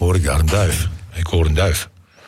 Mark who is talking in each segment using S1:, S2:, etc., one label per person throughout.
S1: Hoor ik daar een duif? Ik hoor een duif.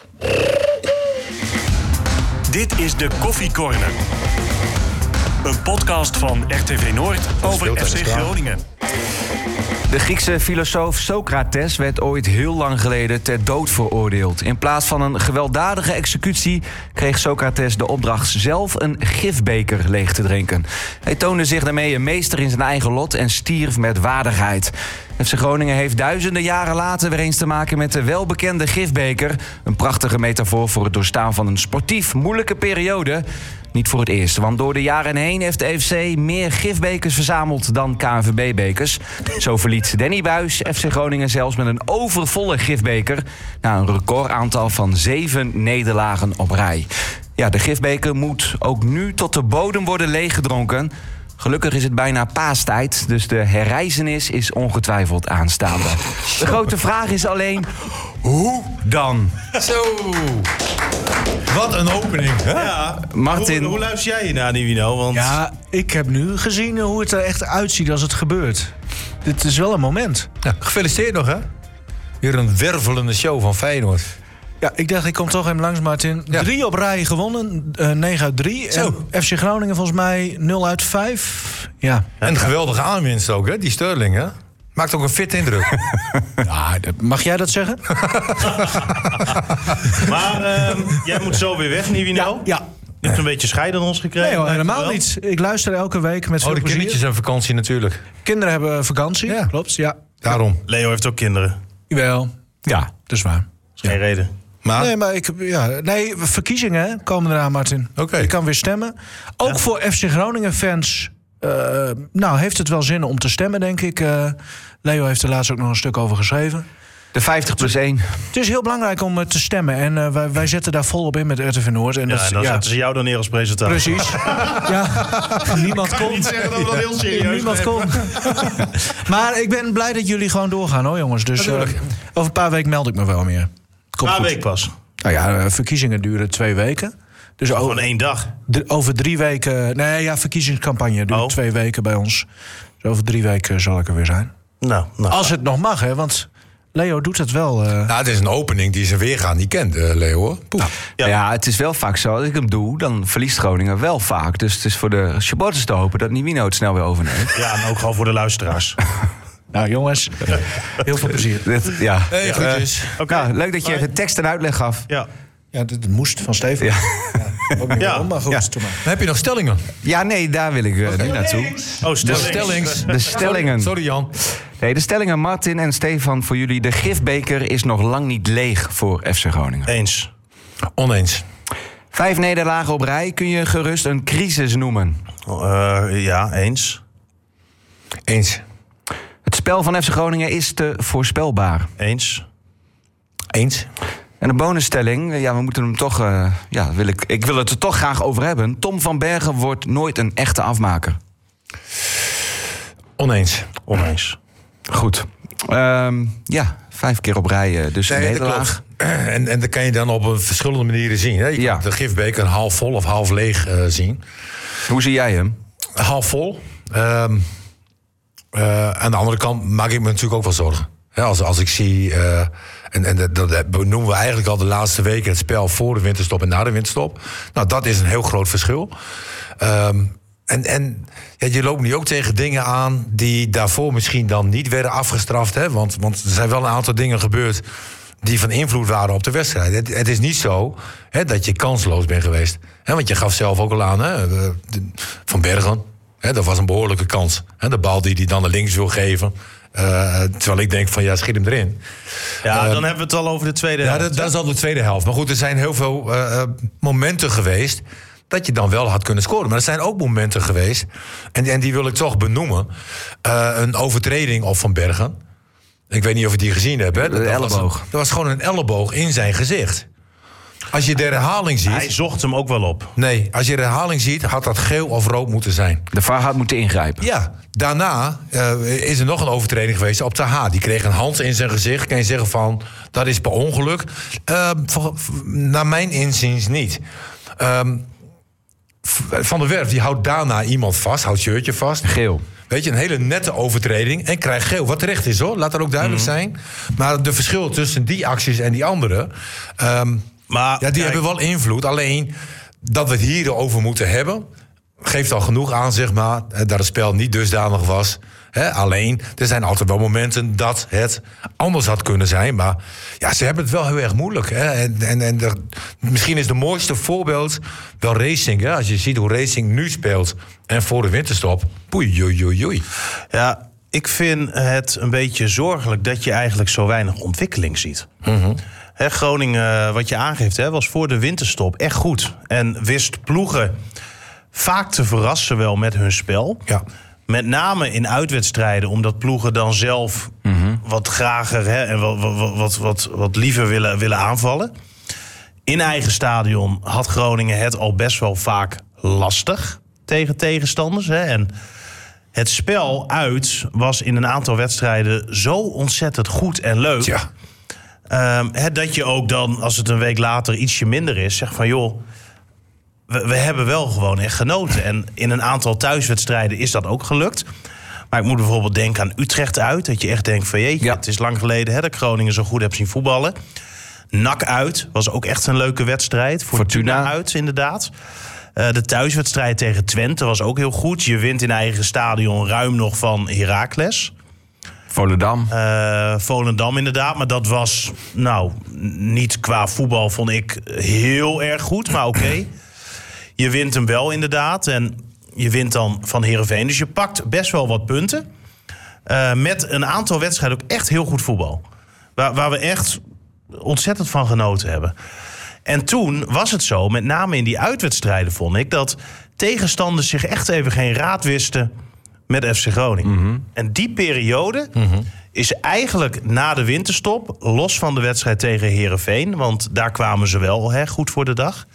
S2: Dit is de Koffie Corner. Een podcast van RTV Noord over FC Groningen.
S3: De Griekse filosoof Socrates werd ooit heel lang geleden ter dood veroordeeld. In plaats van een gewelddadige executie kreeg Socrates de opdracht zelf een gifbeker leeg te drinken. Hij toonde zich daarmee een meester in zijn eigen lot en stierf met waardigheid. FC Groningen heeft duizenden jaren later weer eens te maken met de welbekende gifbeker. Een prachtige metafoor voor het doorstaan van een sportief moeilijke periode. Niet voor het eerst, want door de jaren heen heeft de FC meer gifbekers verzameld dan KNVB-bekers. Zo verliet Danny Buis FC Groningen zelfs met een overvolle gifbeker na een recordaantal van 7 nederlagen op rij. Ja, de gifbeker moet ook nu tot de bodem worden leeggedronken. Gelukkig is het bijna paastijd, dus de herrijzenis is ongetwijfeld aanstaande. De grote vraag is alleen, hoe dan?
S1: Zo! Wat een opening, hè?
S4: Ja,
S3: Martin.
S4: Hoe luister jij hiernaar, Nivino? Want...
S5: Ja, ik heb nu gezien hoe het er echt uitziet als het gebeurt. Dit is wel een moment.
S1: Ja, gefeliciteerd nog, hè? Weer een wervelende show van Feyenoord.
S5: Ja, ik dacht, ik kom toch even langs, Martin.
S1: Ja.
S5: 3 op rij gewonnen, 9 uit 3.
S1: Zo.
S5: En FC Groningen volgens mij 0 uit 5. Ja.
S1: En een geweldige aanwinst ook, hè? Die Sterling, hè? Maakt ook een fit indruk.
S5: Mag jij dat zeggen?
S4: Maar jij moet zo weer weg, Nivino.
S5: Ja.
S4: Je hebt een beetje scheiden aan ons gekregen.
S5: Nee hoor, helemaal
S4: Wel.
S5: niet. Ik luister elke week met veel
S1: De
S5: plezier.
S1: kindertjes en vakantie natuurlijk.
S5: Kinderen hebben vakantie,
S1: Ja.
S5: klopt. Ja.
S1: Daarom.
S4: Leo heeft ook kinderen.
S5: Jawel. Ja, dat is waar.
S4: Dat is geen reden.
S1: Maar,
S5: Nee, verkiezingen hè, komen eraan, Martin.
S1: Oké.
S5: Je kan weer stemmen. Ook voor FC Groningen fans heeft het wel zin om te stemmen, denk ik. Leo heeft er laatst ook nog een stuk over geschreven.
S3: De 50+1.
S5: Het is heel belangrijk om te stemmen. En wij zetten daar volop in met RTV Noord. En
S4: Ja, en dan zetten ze jou dan neer als presentator.
S5: Precies. Ja, niemand kon.
S4: Niet zeggen dat we dat heel serieus
S5: Niemand kon. Maar ik ben blij dat jullie gewoon doorgaan, hoor, jongens. Dus over een paar weken meld ik me wel meer. Komt
S4: Een
S5: goed.
S4: week pas.
S5: Nou ja, verkiezingen duren 2 weken. Dus
S4: Gewoon 1 dag.
S5: over 3 weken... Nee, ja, verkiezingscampagne duurt 2 weken bij ons. Dus over 3 weken zal ik er weer zijn.
S4: Nou.
S5: Als het nog mag, hè, want Leo doet het wel.
S1: Nou, het is een opening die zijn weergaan niet kent, Leo, hoor. Poef.
S3: Ja, het is wel vaak zo. Als ik hem doe, dan verliest Groningen wel vaak. Dus het is voor de supporters te hopen dat Nivino het snel weer overneemt.
S4: Ja, en ook gewoon voor de luisteraars.
S5: Nou, jongens, heel veel plezier.
S3: Ja.
S1: Hey, groetjes.
S4: Oké.
S3: Leuk dat je
S4: Bye.
S3: even tekst en uitleg gaf.
S4: Ja.
S5: Ja, dit moest van Steven.
S3: Ja.
S5: Ook niet
S4: Ja.
S5: waarom, maar goed.
S3: Ja.
S5: Doe maar.
S1: Heb je nog stellingen?
S3: Ja, nee, daar wil ik nu naartoe.
S4: Oh,
S3: De stellingen.
S1: Sorry, Jan.
S3: Nee, de stellingen, Martin en Stefan, voor jullie. De gifbeker is nog lang niet leeg voor FC Groningen.
S4: Eens.
S1: Oneens.
S3: 5 nederlagen op rij kun je gerust een crisis noemen.
S4: Ja, eens.
S1: Eens.
S3: Het spel van FC Groningen is te voorspelbaar.
S4: Eens.
S1: Eens.
S3: En een bonusstelling, ja, we moeten hem toch... ik wil het er toch graag over hebben. Tom van Bergen wordt nooit een echte afmaker.
S1: Oneens.
S4: Oneens.
S3: Goed. 5 keer op rij, dus een
S1: Nee, dat
S3: nederlaag.
S1: klopt. En dat kan je dan op verschillende manieren zien. Hè? Je
S3: Ja.
S1: kan de gifbeker half vol of half leeg zien.
S3: Hoe zie jij hem?
S1: Half vol. Aan de andere kant maak ik me natuurlijk ook wel zorgen. Ja, als ik zie... dat benoemen we eigenlijk al de laatste weken... het spel voor de winterstop en na de winterstop. Nou, dat is een heel groot verschil. Je loopt nu ook tegen dingen aan... die daarvoor misschien dan niet werden afgestraft. Hè? Want er zijn wel een aantal dingen gebeurd... die van invloed waren op de wedstrijd. Het is niet zo dat je kansloos bent geweest. Want je gaf zelf ook al aan... Van Bergen, dat was een behoorlijke kans. De bal die hij dan naar links wil geven... terwijl ik denk van ja, schiet hem erin.
S4: Ja, dan hebben we het al over de tweede helft.
S1: Ja, dat is al de tweede helft. Maar goed, er zijn heel veel momenten geweest... dat je dan wel had kunnen scoren. Maar er zijn ook momenten geweest... en die wil ik toch benoemen... een overtreding op Van Bergen. Ik weet niet of je die gezien hebt. Hè?
S3: De elleboog.
S1: Dat was gewoon een elleboog in zijn gezicht. Als je de herhaling ziet...
S4: Hij zocht hem ook wel op.
S1: Nee, als je de herhaling ziet... had dat geel of rood moeten zijn.
S3: De VAR had moeten ingrijpen.
S1: Ja, daarna is er nog een overtreding geweest op Taha. Die kreeg een hand in zijn gezicht. Kan je zeggen van, dat is per ongeluk? Naar mijn inziens niet. Van der Werf, die houdt daarna iemand vast. Houdt shirtje vast.
S3: Geel.
S1: Weet je, een hele nette overtreding en krijgt geel. Wat terecht is, hoor. Laat dat ook duidelijk zijn. Maar de verschil tussen die acties en die andere... die hebben wel invloed. Alleen dat we het hierover moeten hebben... geeft al genoeg aan, zeg maar, dat het spel niet dusdanig was. Alleen, er zijn altijd wel momenten dat het anders had kunnen zijn. Maar ja, ze hebben het wel heel erg moeilijk. Misschien is het mooiste voorbeeld wel Racing. Hè? Als je ziet hoe Racing nu speelt en voor de winterstop. Oei.
S4: Ja, ik vind het een beetje zorgelijk dat je eigenlijk zo weinig ontwikkeling ziet. Groningen, wat je aangeeft, was voor de winterstop echt goed. En wist ploegen vaak te verrassen wel met hun spel.
S1: Ja.
S4: Met name in uitwedstrijden, omdat ploegen dan zelf wat grager en wat liever willen aanvallen. In eigen stadion had Groningen het al best wel vaak lastig tegen tegenstanders. En het spel uit was in een aantal wedstrijden zo ontzettend goed en leuk.
S1: Ja.
S4: Dat je ook dan, als het een week later ietsje minder is, zegt van joh, we hebben wel gewoon echt genoten. En in een aantal thuiswedstrijden is dat ook gelukt. Maar ik moet bijvoorbeeld denken aan Utrecht uit. Dat je echt denkt van jeetje, het is lang geleden dat ik Groningen zo goed heb zien voetballen. NAC uit was ook echt een leuke wedstrijd. Fortuna uit, inderdaad. De thuiswedstrijd tegen Twente was ook heel goed. Je wint in eigen stadion ruim nog van Heracles. Volendam inderdaad. Maar dat was, niet qua voetbal vond ik heel erg goed. Maar oké. Je wint hem wel inderdaad. En je wint dan van Heerenveen. Dus je pakt best wel wat punten. Met een aantal wedstrijden ook echt heel goed voetbal. Waar we echt ontzettend van genoten hebben. En toen was het zo, met name in die uitwedstrijden vond ik, dat tegenstanders zich echt even geen raad wisten met FC Groningen. En die periode is eigenlijk na de winterstop, los van de wedstrijd tegen Heerenveen, want daar kwamen ze wel goed voor de dag.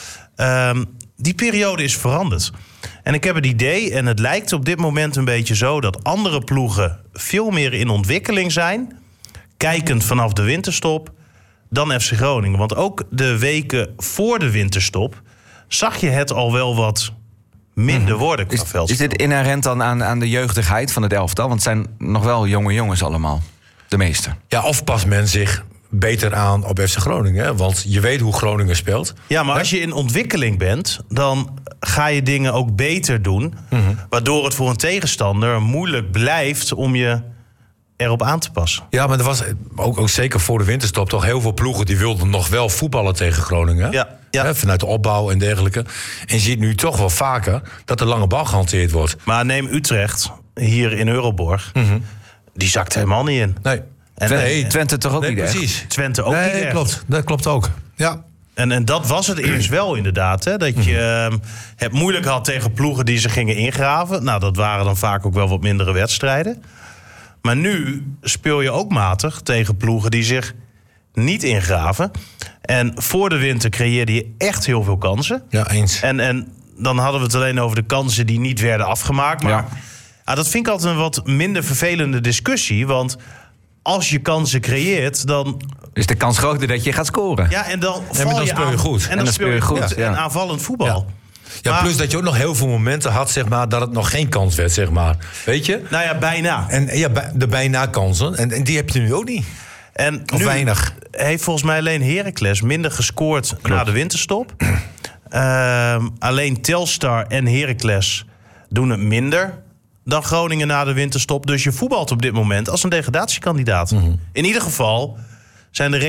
S4: Die periode is veranderd. En ik heb het idee, en het lijkt op dit moment een beetje zo, dat andere ploegen veel meer in ontwikkeling zijn, kijkend vanaf de winterstop, dan FC Groningen. Want ook de weken voor de winterstop zag je het al wel wat minder worden qua veldspel.
S3: Is dit inherent dan aan de jeugdigheid van het elftal? Want het zijn nog wel jonge jongens allemaal, de meeste.
S1: Ja, of past men zich beter aan op FC Groningen? Hè? Want je weet hoe Groningen speelt.
S4: Ja, maar als je in ontwikkeling bent, dan ga je dingen ook beter doen. Waardoor het voor een tegenstander moeilijk blijft om je erop aan te passen.
S1: Ja, maar er was ook zeker voor de winterstop toch heel veel ploegen die wilden nog wel voetballen tegen Groningen.
S4: Ja.
S1: Vanuit de opbouw en dergelijke. En je ziet nu toch wel vaker dat de lange bal gehanteerd wordt.
S4: Maar neem Utrecht hier in Euroborg. Die zakt helemaal niet in.
S1: Nee.
S3: Twente toch ook niet
S1: precies.
S3: echt?
S4: Twente ook niet echt.
S1: Klopt. Dat klopt ook. Ja.
S4: En dat was het eerst wel inderdaad. Dat je het moeilijk had tegen ploegen die ze gingen ingraven. Nou, dat waren dan vaak ook wel wat mindere wedstrijden. Maar nu speel je ook matig tegen ploegen die zich niet ingraven. En voor de winter creëerde je echt heel veel kansen.
S1: Ja, eens.
S4: En dan hadden we het alleen over de kansen die niet werden afgemaakt. Maar dat vind ik altijd een wat minder vervelende discussie. Want als je kansen creëert, dan
S3: is de kans groter dat je gaat scoren.
S4: Ja, en dan
S1: speel je goed.
S4: En dan speel je goed. En aanvallend voetbal.
S1: Ja, maar, plus dat je ook nog heel veel momenten had, zeg maar, dat het nog geen kans werd, zeg maar. Weet je?
S4: Nou ja, bijna.
S1: En ja, de bijna kansen. En die heb je nu ook niet.
S4: En
S1: of
S4: nu
S1: weinig.
S4: Heeft volgens mij alleen Heracles minder gescoord na de winterstop. Alleen Telstar en Heracles doen het minder dan Groningen na de winterstop. Dus je voetbalt op dit moment als een degradatiekandidaat. In ieder geval zijn de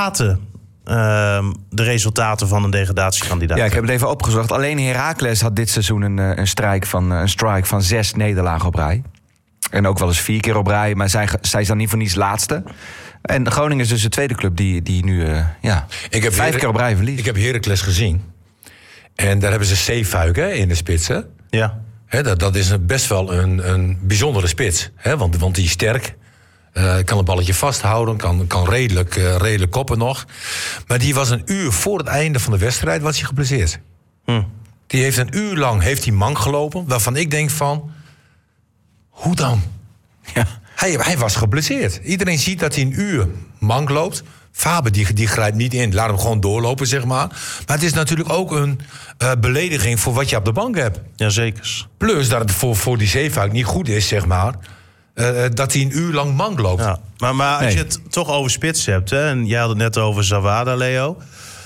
S4: resultaten van een degradatiekandidaat.
S3: Ja, ik heb het even opgezocht. Alleen Heracles had dit seizoen een strike van 6 nederlagen op rij. En ook wel eens 4 keer op rij. Maar zij is dan niet voor niets laatste. En Groningen is dus de tweede club die nu 5 keer op rij verliest.
S1: Ik heb Heracles gezien. En daar hebben ze Zeefuik in de spits. Hè?
S4: Ja.
S1: Dat is best wel een bijzondere spits. Want die is sterk. Kan een balletje vasthouden. Kan redelijk koppen nog. Maar die was een uur voor het einde van de wedstrijd was hij geblesseerd. Die heeft een uur lang mank gelopen. Waarvan ik denk van, hoe dan?
S3: Ja.
S1: Hij was geblesseerd. Iedereen ziet dat hij een uur mank loopt. Faber die grijpt niet in. Laat hem gewoon doorlopen, zeg maar. Maar het is natuurlijk ook een belediging voor wat je op de bank hebt.
S4: Jazeker.
S1: Plus dat het voor die Zeefuik niet goed is, zeg maar. Dat hij een uur lang mank loopt.
S4: Ja. Maar als je het toch over spits hebt... Hè, en jij had het net over Zawada, Leo...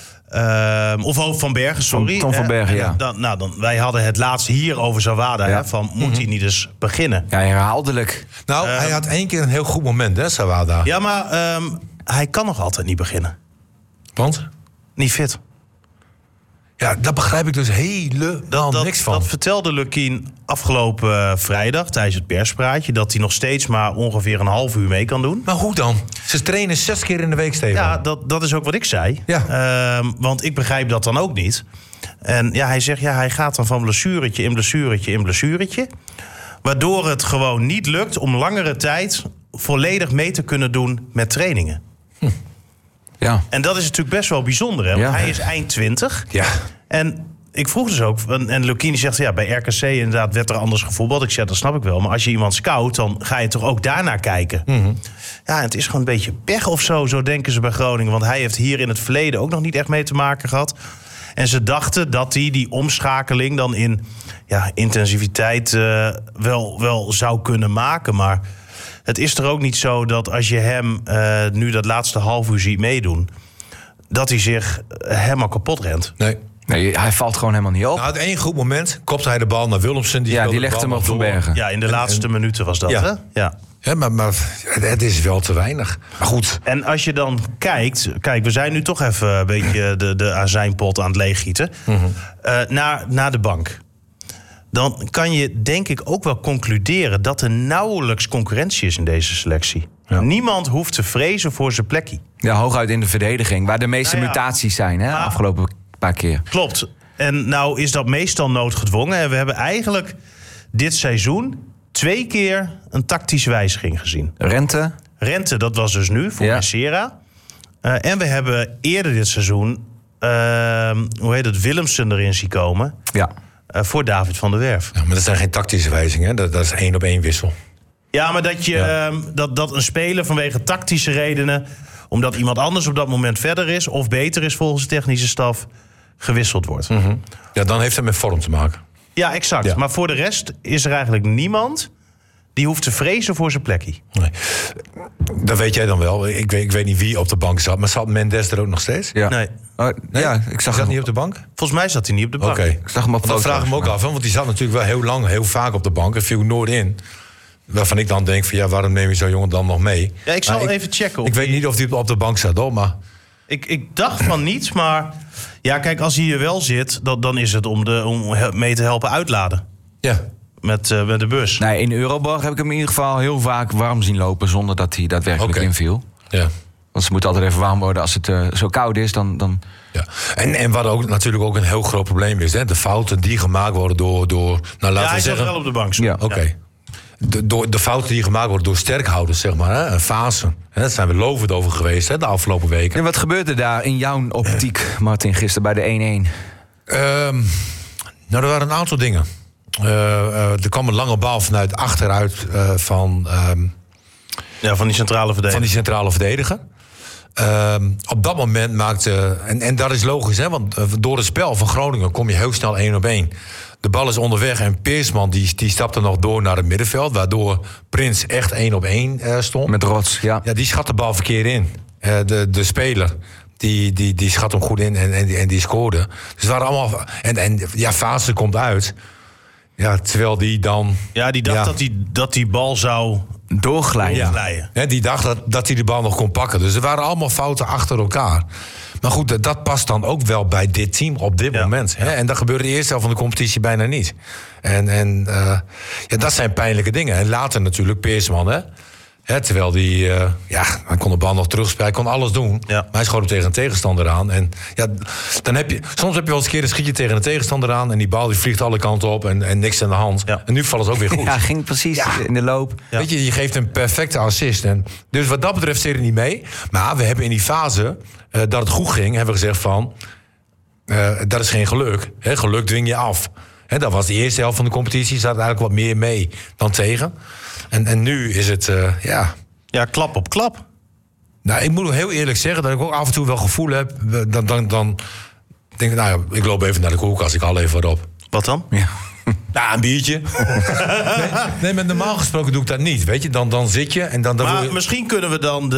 S4: of over Van Bergen, sorry.
S3: Tom van Bergen, ja.
S4: Wij hadden het laatst hier over Zawada.
S3: Ja.
S4: Hè, van, moet hij niet eens beginnen?
S3: Ja, herhaaldelijk.
S1: Nou, hij had 1 keer een heel goed moment, hè, Zawada.
S4: Ja, maar hij kan nog altijd niet beginnen.
S1: Want?
S4: Niet fit.
S1: Ja, daar begrijp ik dus helemaal niks van.
S4: Dat vertelde Lukien afgelopen vrijdag tijdens het perspraatje... dat hij nog steeds maar ongeveer een half uur mee kan doen.
S1: Maar hoe dan? Ze trainen 6 keer in de week, Steven.
S4: Ja, dat is ook wat ik zei.
S1: Ja.
S4: Want ik begrijp dat dan ook niet. En ja, hij zegt, hij gaat dan van blessuretje in blessuretje in blessuretje. Waardoor het gewoon niet lukt om langere tijd... volledig mee te kunnen doen met trainingen.
S3: Ja.
S4: En dat is natuurlijk best wel bijzonder, hè? Want
S3: Ja.
S4: hij is eind 20.
S1: Ja.
S4: En ik vroeg dus ook... En Lukien zegt, ja, bij RKC inderdaad werd er anders gevoetbald. Ik zeg, dat snap ik wel. Maar als je iemand scout, dan ga je toch ook daarnaar kijken. Ja, het is gewoon een beetje pech of zo denken ze bij Groningen. Want hij heeft hier in het verleden ook nog niet echt mee te maken gehad. En ze dachten dat hij die omschakeling dan in intensiviteit wel zou kunnen maken. Maar het is er ook niet zo dat als je hem nu dat laatste half uur ziet meedoen... dat hij zich helemaal kapot rent.
S1: Nee,
S3: hij valt gewoon helemaal niet op.
S1: Nou, het één goed moment kopte hij de bal naar Willemsen.
S3: Die legt hem op Van Bergen.
S4: Ja, in de laatste minuten was dat, hè? Ja.
S1: Ja, maar het is wel te weinig. Maar goed.
S4: En als je dan kijkt... Kijk, we zijn nu toch even een beetje de azijnpot aan het leeggieten. Naar de bank. Dan kan je denk ik ook wel concluderen... dat er nauwelijks concurrentie is in deze selectie. Ja. Niemand hoeft te vrezen voor zijn plekje.
S3: Ja, hooguit in de verdediging. Waar de meeste mutaties zijn, hè? Afgelopen paar keer.
S4: Klopt. En nou is dat meestal noodgedwongen. En we hebben eigenlijk dit seizoen 2 keer een tactische wijziging gezien. Rente, dat was dus nu voor Messera. En we hebben eerder dit seizoen... Willemsen erin zien komen.
S3: Ja.
S4: Voor David van der Werf.
S1: Ja, maar dat zijn geen tactische wijzigingen. Dat is 1-op-1 wissel.
S4: Ja, maar dat een speler vanwege tactische redenen... omdat iemand anders op dat moment verder is... of beter is volgens de technische staf... gewisseld wordt.
S1: Ja, dan heeft het met vorm te maken.
S4: Ja, exact. Ja. Maar voor de rest is er eigenlijk niemand... die hoeft te vrezen voor zijn plekje.
S1: Nee. Dat weet jij dan wel. Ik weet niet wie op de bank zat. Maar zat Mendes er ook nog steeds?
S3: Ja.
S4: Nee.
S3: Ja, ik zag
S1: hem niet op de bank?
S4: Volgens mij zat hij niet op de bank.
S1: Oké.
S3: Ik zag hem op
S1: dat vraag ik me ook af. Want die zat natuurlijk wel heel lang, heel vaak op de bank. En viel nooit in. Waarvan ik dan denk van waarom neem je zo'n jongen dan nog mee?
S4: Ja, ik zal even checken.
S1: Ik weet niet of hij op de bank zat, hoor. Maar...
S4: Ik dacht van niet, maar... Ja, kijk, als hij hier wel zit... dan is het om mee te helpen uitladen.
S1: Ja.
S4: Met de bus.
S3: Nee, in Euroborg heb ik hem in ieder geval heel vaak warm zien lopen... zonder dat hij daadwerkelijk inviel.
S1: Ja.
S3: Want ze moeten altijd even warm worden als het zo koud is. Dan...
S1: Ja. En wat ook natuurlijk ook een heel groot probleem is... Hè, de fouten die gemaakt worden door nou, laten we zeggen...
S4: hij zat wel op de bank.
S3: Ja.
S1: Oké. Ja. De fouten die gemaakt worden door sterkhouders, zeg maar, hè, Fase. Daar zijn we lovend over geweest, hè, de afgelopen weken.
S3: En wat gebeurde daar in jouw optiek, Martin, gisteren bij de 1-1?
S1: Nou, er waren een aantal dingen. Er kwam een lange bal vanuit achteruit van
S4: die centrale verdediger.
S1: Van die centrale verdediger. Op dat moment maakte... En dat is logisch, hè, want door het spel van Groningen kom je heel snel 1-op-1. De bal is onderweg en Peersman die stapte nog door naar het middenveld... waardoor Prins echt 1-op-1 stond.
S3: Met Rots, ja.
S1: Ja, die schat de bal verkeerd in. De speler, die schat hem goed in en die scoorde. Dus het waren allemaal... En Fase komt uit. Ja, terwijl die dan...
S4: Ja, die dacht dat die bal zou...
S3: doorglijden.
S1: Ja, die dacht dat hij de bal nog kon pakken. Dus er waren allemaal fouten achter elkaar. Maar goed, dat past dan ook wel bij dit team op dit moment. Hè? En dat gebeurde de eerste helft van de competitie bijna niet. En dat zijn pijnlijke dingen. En later natuurlijk Peersman, hè? Terwijl hij kon de bal nog terugspelen, hij kon alles doen. Ja. Maar hij schoot hem tegen een tegenstander aan. En dan soms heb je wel eens een keer een schietje tegen een tegenstander aan... en die bal die vliegt alle kanten op en niks aan de hand. Ja. En nu valt het ook weer goed.
S3: Ja, ging precies in de loop.
S1: Ja. Weet je geeft een perfecte assist. En dus wat dat betreft zit er niet mee. Maar we hebben in die fase dat het goed ging, hebben we gezegd van... dat is geen geluk. Geluk dwing je af. Dat was de eerste helft van de competitie. Zat eigenlijk wat meer mee dan tegen. En nu is het,
S4: Ja, klap op klap.
S1: Nou, ik moet heel eerlijk zeggen dat ik ook af en toe wel gevoel heb. Dan denk ik, nou ja, ik loop even naar de koelkast, ik haal even wat op.
S4: Wat dan?
S3: Ja.
S1: Nou, een biertje. nee, maar normaal gesproken doe ik dat niet, weet je. Dan zit je en dan
S4: Maar misschien kunnen we dan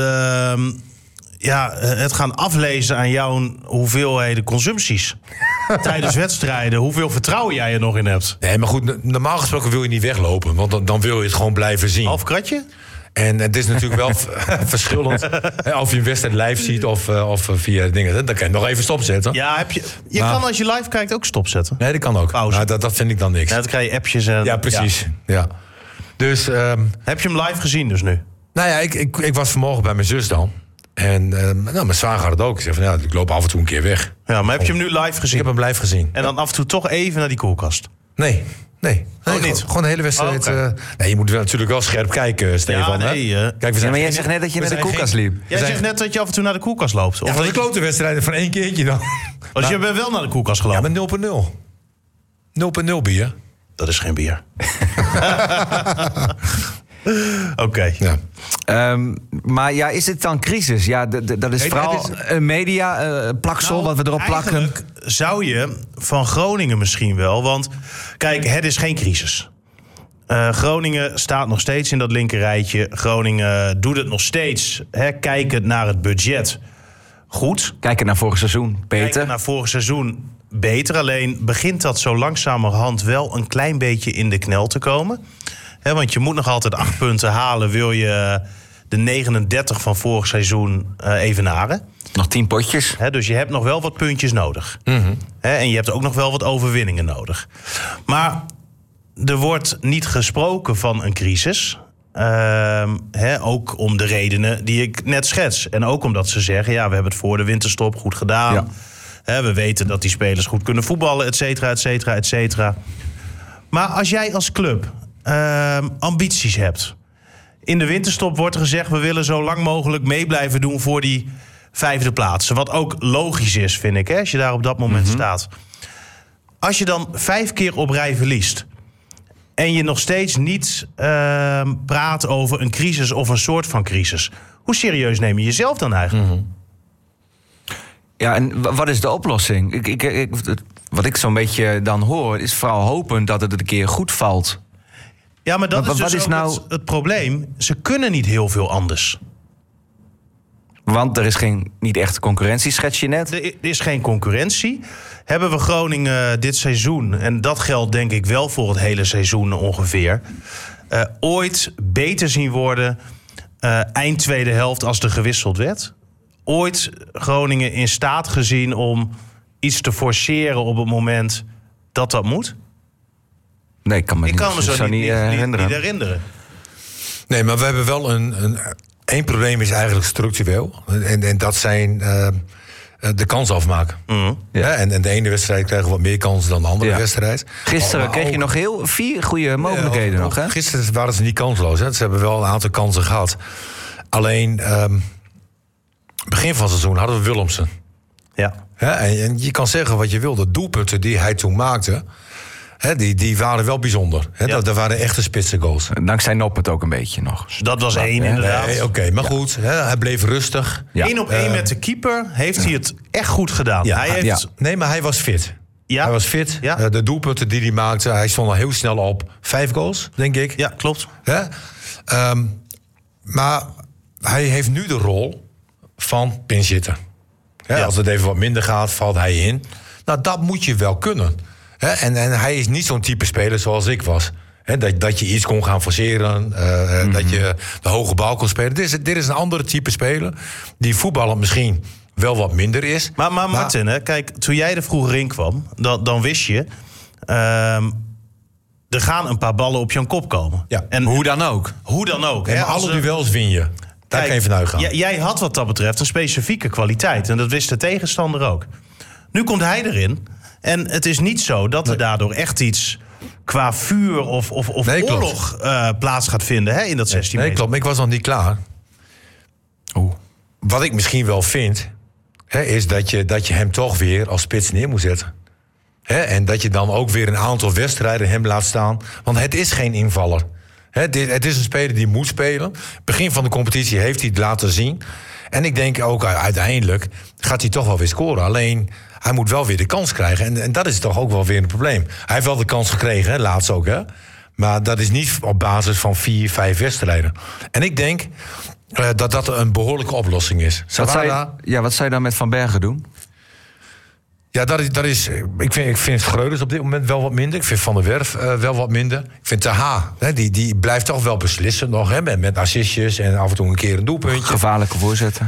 S4: het gaan aflezen aan jouw hoeveelheden consumpties. Tijdens wedstrijden. Hoeveel vertrouwen jij er nog in hebt.
S1: Nee, maar goed, normaal gesproken wil je niet weglopen. Want dan wil je het gewoon blijven zien.
S4: Half kratje?
S1: En het is natuurlijk wel verschillend. Of je een wedstrijd live ziet of via dingen. Dan kan je nog even stopzetten.
S4: Ja, je kan als je live kijkt ook stopzetten.
S1: Nee, dat kan ook.
S4: Pauze.
S1: Nou, dat vind ik dan niks.
S4: Ja, dan krijg je appjes. En,
S1: ja, precies. Ja. Dus,
S4: heb je hem live gezien dus nu?
S1: Nou ja, ik was vanmorgen bij mijn zus dan. En mijn zwager had het ook. Ik zei van, ik loop af en toe een keer weg.
S4: Ja, maar heb je hem nu live gezien?
S1: Ik heb hem live gezien.
S4: En dan af en toe toch even naar die koelkast?
S1: Nee.
S4: Niet?
S1: Gewoon de hele wedstrijd. Je moet natuurlijk wel scherp kijken, Stefan.
S4: Ja, nee.
S1: Kijk, we zijn
S3: maar jij zegt net dat je naar de koelkast liep.
S4: Jij zegt net dat je af en toe naar de koelkast loopt.
S1: Of de klote wedstrijden van 1 keertje dan.
S4: Dus je bent wel naar de koelkast gelopen?
S1: Ja, met 0,0. 0,0 bier.
S4: Dat is geen bier. Oké.
S1: Ja.
S3: Maar ja, is het dan crisis? Ja, dat is vooral een media plaksel wat we erop plakken.
S4: Eigenlijk zou je van Groningen misschien wel. Want kijk, het is geen crisis. Groningen staat nog steeds in dat linkerrijtje. Groningen doet het nog steeds. Kijkend naar het budget. Goed.
S3: Kijken naar vorig seizoen, beter.
S4: Kijken naar vorig seizoen, beter. Alleen begint dat zo langzamerhand wel een klein beetje in de knel te komen. Want je moet nog altijd 8 punten halen. Wil je de 39 van vorig seizoen evenaren.
S3: Nog 10 potjes.
S4: Dus je hebt nog wel wat puntjes nodig.
S1: Mm-hmm.
S4: En je hebt ook nog wel wat overwinningen nodig. Maar er wordt niet gesproken van een crisis. Ook om de redenen die ik net schets. En ook omdat ze zeggen, we hebben het voor de winterstop goed gedaan. Ja. We weten dat die spelers goed kunnen voetballen, et cetera, et cetera, et cetera. Maar als jij als club ambities hebt. In de winterstop wordt er gezegd, we willen zo lang mogelijk mee blijven doen voor die 5e plaats. Wat ook logisch is, vind ik, als je daar op dat moment staat. Als je dan 5 keer op rij verliest en je nog steeds niet praat over een crisis of een soort van crisis. Hoe serieus neem je jezelf dan eigenlijk?
S3: Ja, en wat is de oplossing? Wat ik zo'n beetje dan hoor, is vooral hopen dat het een keer goed valt.
S4: Ja, maar dat
S3: wat
S4: is
S3: is
S4: ook
S3: nou
S4: het probleem. Ze kunnen niet heel veel anders.
S3: Want er is niet echt concurrentie, schets je net.
S4: Er is geen concurrentie. Hebben we Groningen dit seizoen, en dat geldt denk ik wel voor het hele seizoen ongeveer, ooit beter zien worden eind tweede helft als er gewisseld werd? Ooit Groningen in staat gezien om iets te forceren op het moment dat moet?
S3: Nee, ik kan me niet
S4: herinneren.
S1: Nee, maar we hebben wel één probleem is eigenlijk structureel. En dat zijn de kans afmaken.
S4: Mm-hmm.
S1: Ja, en de ene wedstrijd krijgen we wat meer kansen dan de andere wedstrijd.
S3: Gisteren kreeg je nog 4 goede mogelijkheden nog, hè?
S1: Gisteren waren ze niet kansloos. Hè? Ze hebben wel een aantal kansen gehad. Alleen, begin van het seizoen hadden we Willemsen.
S4: Ja.
S1: En je kan zeggen wat je wil. De doelpunten die hij toen maakte, die waren wel bijzonder. Dat waren echte spitse goals.
S3: Dankzij Noppert ook een beetje nog.
S4: Dat was 1 inderdaad.
S1: Nee, Oké, maar goed, hij bleef rustig.
S4: 1 op 1 met de keeper heeft hij het echt goed gedaan.
S1: Ja,
S4: hij heeft...
S1: Nee, maar hij was fit.
S4: Ja.
S1: Hij was fit.
S4: Ja.
S1: De doelpunten die hij maakte, hij stond al heel snel op 5 goals, denk ik.
S4: Ja, klopt.
S1: Maar hij heeft nu de rol van pinchitter. Als het even wat minder gaat, valt hij in. Nou, dat moet je wel kunnen. En hij is niet zo'n type speler zoals ik was. Dat je iets kon gaan forceren. Dat je de hoge bal kon spelen. Dit is een andere type speler. Die voetballen misschien wel wat minder is.
S4: Maar Martin, kijk, toen jij er vroeger in kwam, dan wist je, er gaan een paar ballen op je kop komen.
S1: Ja.
S3: En hoe dan ook.
S4: Hoe dan ook.
S1: Maar alle duels win je. Daar kan je van uitgaan.
S4: Jij had wat dat betreft een specifieke kwaliteit. En dat wist de tegenstander ook. Nu komt hij erin. En het is niet zo dat er daardoor echt iets qua vuur of oorlog plaats gaat vinden in dat 16 meter.
S1: Nee, klopt. Maar ik was nog niet klaar. Wat ik misschien wel vind, is dat je hem toch weer als spits neer moet zetten. En dat je dan ook weer een aantal wedstrijden hem laat staan. Want het is geen invaller. Het is een speler die moet spelen. Begin van de competitie heeft hij het laten zien. En ik denk ook uiteindelijk gaat hij toch wel weer scoren. Alleen hij moet wel weer de kans krijgen. En dat is toch ook wel weer een probleem. Hij heeft wel de kans gekregen, hè, laatst ook. Hè? Maar dat is niet op basis van 4-5 wedstrijden. En ik denk dat dat een behoorlijke oplossing is.
S3: Wat zou je dan met Van Bergen doen?
S1: Ja, dat is ik vind Schreuders op dit moment wel wat minder. Ik vind Van der Werf wel wat minder. Ik vind Taha, die blijft toch wel beslissen nog. Hè, met assistjes en af en toe een keer een doelpuntje.
S3: Gevaarlijke voorzetten.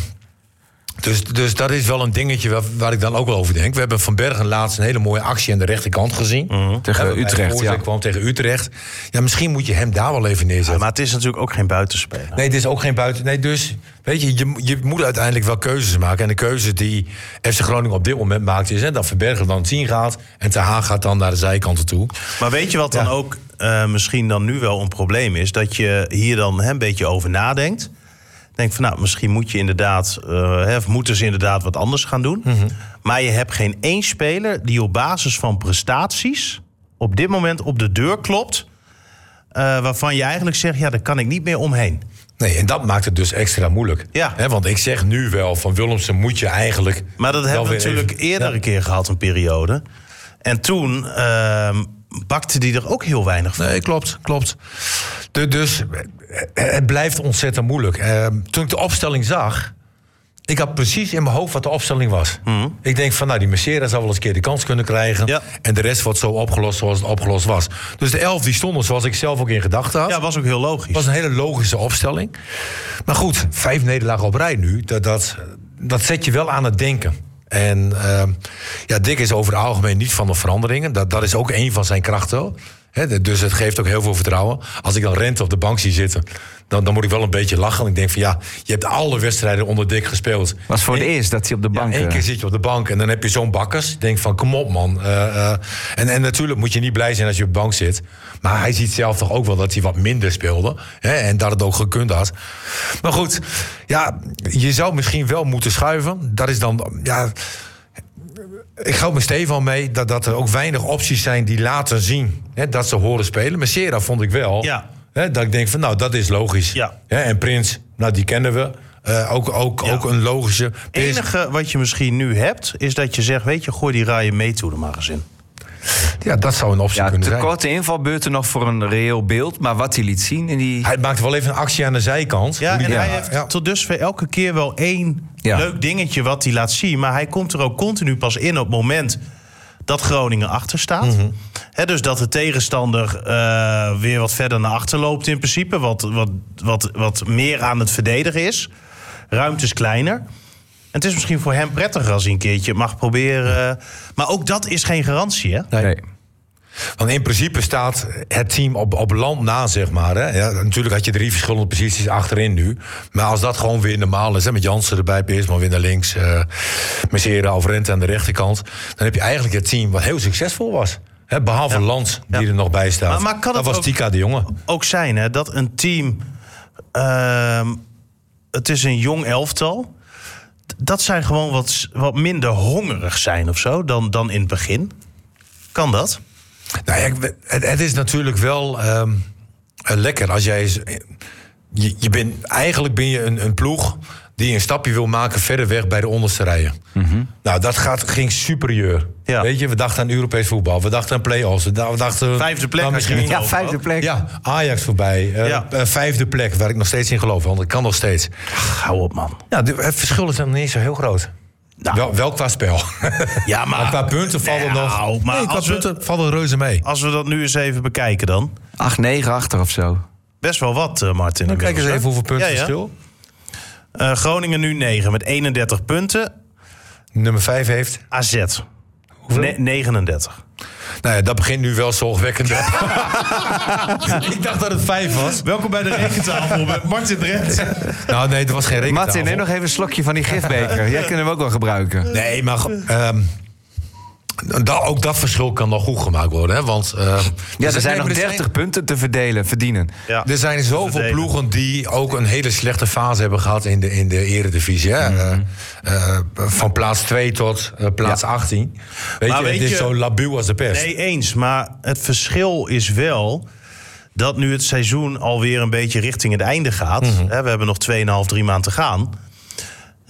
S1: Dus dat is wel een dingetje waar ik dan ook wel over denk. We hebben Van Bergen laatst een hele mooie actie aan de rechterkant gezien.
S3: Tegen Utrecht, ja.
S1: Kwam tegen Utrecht. Ja, misschien moet je hem daar wel even neerzetten.
S4: Ja, maar het is natuurlijk ook geen buitenspeler.
S1: Nee, het is ook geen buiten. Nee, dus weet je moet uiteindelijk wel keuzes maken. En de keuze die FC Groningen op dit moment maakt is dat Van Bergen dan 10 gaat en Ter Haag gaat dan naar de zijkanten toe.
S4: Maar weet je wat dan ook misschien dan nu wel een probleem is? Dat je hier dan een beetje over nadenkt. Denk van, misschien moet je inderdaad, moeten ze inderdaad wat anders gaan doen. Mm-hmm. Maar je hebt geen één speler die op basis van prestaties op dit moment op de deur klopt. Waarvan je eigenlijk zegt, daar kan ik niet meer omheen.
S1: Nee, en dat maakt het dus extra moeilijk.
S4: Ja.
S1: Want ik zeg nu wel, van Willemsen moet je eigenlijk... Maar
S4: dat hebben we natuurlijk eerder een keer gehad, een periode. En toen bakte die er ook heel weinig van.
S1: Nee, klopt. Dus het blijft ontzettend moeilijk. Toen ik de opstelling zag, ik had precies in mijn hoofd wat de opstelling was. Mm-hmm. Ik denk van, die Messera zou wel eens een keer de kans kunnen krijgen. Ja. En de rest wordt zo opgelost zoals het opgelost was. Dus de 11 die stonden zoals ik zelf ook in gedachten had.
S4: Ja, was ook heel logisch.
S1: Het was een hele logische opstelling. Maar goed, 5 nederlagen op rij nu, dat zet je wel aan het denken. En Dick is over het algemeen niet van de veranderingen. Dat is ook een van zijn krachten. Dus het geeft ook heel veel vertrouwen. Als ik dan Rente op de bank zie zitten, dan moet ik wel een beetje lachen. Ik denk van je hebt alle wedstrijden onder Dick gespeeld.
S3: Was voor het eerst dat hij op de bank...
S1: Eén keer zit je op de bank en dan heb je zo'n Bakkers. Ik denk van, kom op man. En natuurlijk moet je niet blij zijn als je op de bank zit. Maar hij ziet zelf toch ook wel dat hij wat minder speelde. En dat het ook gekund had. Maar goed, je zou misschien wel moeten schuiven. Dat is dan... Ik ga met Stefan mee dat er ook weinig opties zijn die laten zien dat ze horen spelen. Messera vond ik wel. Ja. Dat ik denk van, dat is logisch. Ja. En Prins, die kennen we. Ook een logische.
S4: Het enige wat je misschien nu hebt, is dat je zegt, weet je, gooi die Ryan mee toe er maar eens in.
S1: Ja, dat zou een optie kunnen zijn.
S3: Te korte invalbeurten nog voor een reëel beeld. Maar wat hij liet zien in die...
S1: Hij maakte wel even een actie aan de zijkant.
S4: Ja, en hij heeft tot dusver elke keer wel één leuk dingetje wat hij laat zien. Maar hij komt er ook continu pas in op het moment dat Groningen achter staat. Mm-hmm. Dus dat de tegenstander weer wat verder naar achter loopt in principe. Wat meer aan het verdedigen is. Ruimte is kleiner. En het is misschien voor hem prettiger als hij een keertje mag proberen. Maar ook dat is geen garantie, hè?
S1: Nee. Want in principe staat het team op land na, zeg maar. Hè? Ja, natuurlijk had je 3 verschillende posities achterin nu. Maar als dat gewoon weer normaal is, met Jansen erbij, Peersman weer naar links, Messera of Rente aan de rechterkant, dan heb je eigenlijk het team wat heel succesvol was. Behalve Lans, die er nog bij staat.
S4: Maar kan
S1: dat was Tika de Jonge.
S4: Ook zijn dat een team... het is een jong elftal. Dat zij gewoon wat minder hongerig zijn of zo dan in het begin. Kan dat?
S1: Nou ja, het is natuurlijk wel lekker als jij... Eigenlijk ben je een ploeg die een stapje wil maken verder weg bij de onderste rijen. Mm-hmm. Nou, dat ging superieur. Ja. Weet je, we dachten aan Europees voetbal. We dachten aan play-offs. We dachten...
S4: 5e plek.
S3: Vijfde plek.
S1: Ja, Ajax voorbij. 5e plek, waar ik nog steeds in geloof. Want dat kan nog steeds.
S4: Hou op, man.
S1: Ja, het verschil is dan niet zo heel groot. Nou. Wel qua spel. Ja, maar qua punten vallen nog... Maar qua punten vallen reuze mee.
S4: Als we dat nu eens even bekijken dan.
S3: 8-9 achter of zo.
S4: Best wel wat, Martin.
S1: Dan kijk eens even hoeveel punten verschil.
S4: Groningen nu 9 met 31 punten.
S1: Nummer 5 heeft?
S4: AZ. 39.
S1: Nou ja, dat begint nu wel zorgwekkend. Ik dacht dat het 5 was.
S4: Welkom bij de rekentafel met Martin Drent.
S1: Nou nee, dat was geen rekentafel.
S3: Martin, neem nog even een slokje van die gifbeker. Jij kunnen we ook wel gebruiken.
S1: Nee, maar... ook dat verschil kan nog goed gemaakt worden. Hè? Want,
S3: er zijn nog 30 punten te verdienen. Ja.
S1: Er zijn zoveel ploegen die ook een hele slechte fase hebben gehad in de eredivisie. Hè? Mm-hmm. Van plaats 2 tot plaats 18. Het is zo labiel als de pest.
S4: Nee, eens. Maar het verschil is wel dat nu het seizoen alweer een beetje richting het einde gaat. Mm-hmm. We hebben nog 2,5, 3 maanden te gaan.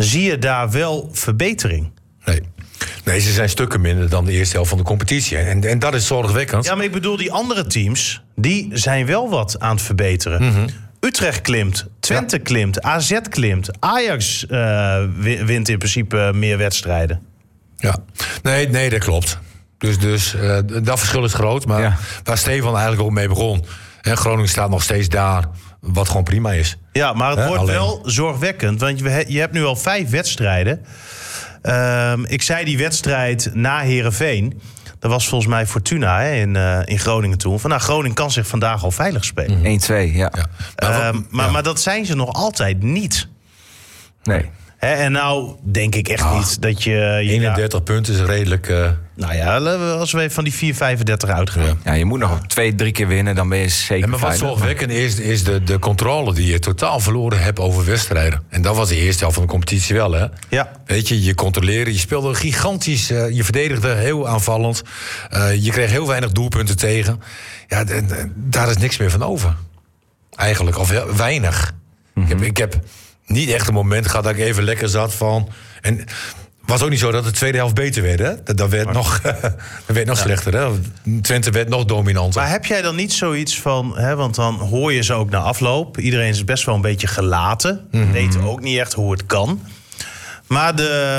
S4: zie je daar wel verbetering.
S1: Nee, ze zijn stukken minder dan de eerste helft van de competitie. En dat is zorgwekkend.
S4: Ja, maar ik bedoel, die andere teams, die zijn wel wat aan het verbeteren.
S1: Mhm.
S4: Utrecht klimt, Twente klimt, AZ klimt. Ajax wint in principe meer wedstrijden.
S1: Ja, nee, dat klopt. Dus dat verschil is groot. Maar waar Stefan eigenlijk ook mee begon. En Groningen staat nog steeds daar, wat gewoon prima is.
S4: Ja, maar het wordt wel zorgwekkend. Want je hebt nu al 5 wedstrijden. Ik zei die wedstrijd na Heerenveen. Dat was volgens mij Fortuna in Groningen toen. Van, Groningen kan zich vandaag al veilig spelen.
S3: 1-2, ja.
S4: Maar dat zijn ze nog altijd niet.
S3: Nee.
S4: En nou denk ik echt niet dat je...
S1: 31 punten is redelijk...
S4: Nou ja, als we even van die 4,35 uitgaan.
S3: Ja, je moet nog 2-3 keer winnen, dan ben je zeker
S1: maar wat
S3: veilig.
S1: zorgwekkend is de controle die je totaal verloren hebt over wedstrijden. En dat was de eerste helft van de competitie wel, hè?
S4: Ja.
S1: Weet je controleerde, je speelde gigantisch, je verdedigde heel aanvallend. Je kreeg heel weinig doelpunten tegen. Ja, daar is niks meer van over. Eigenlijk, of weinig. Mm-hmm. Ik heb niet echt een moment gehad dat ik even lekker zat van... Het was ook niet zo dat de tweede helft beter werd, hè? Dat werd nog slechter, hè? Twente werd nog dominanter.
S4: Maar heb jij dan niet zoiets van... want dan hoor je ze ook na afloop. Iedereen is best wel een beetje gelaten. Weet ook niet echt hoe het kan. Maar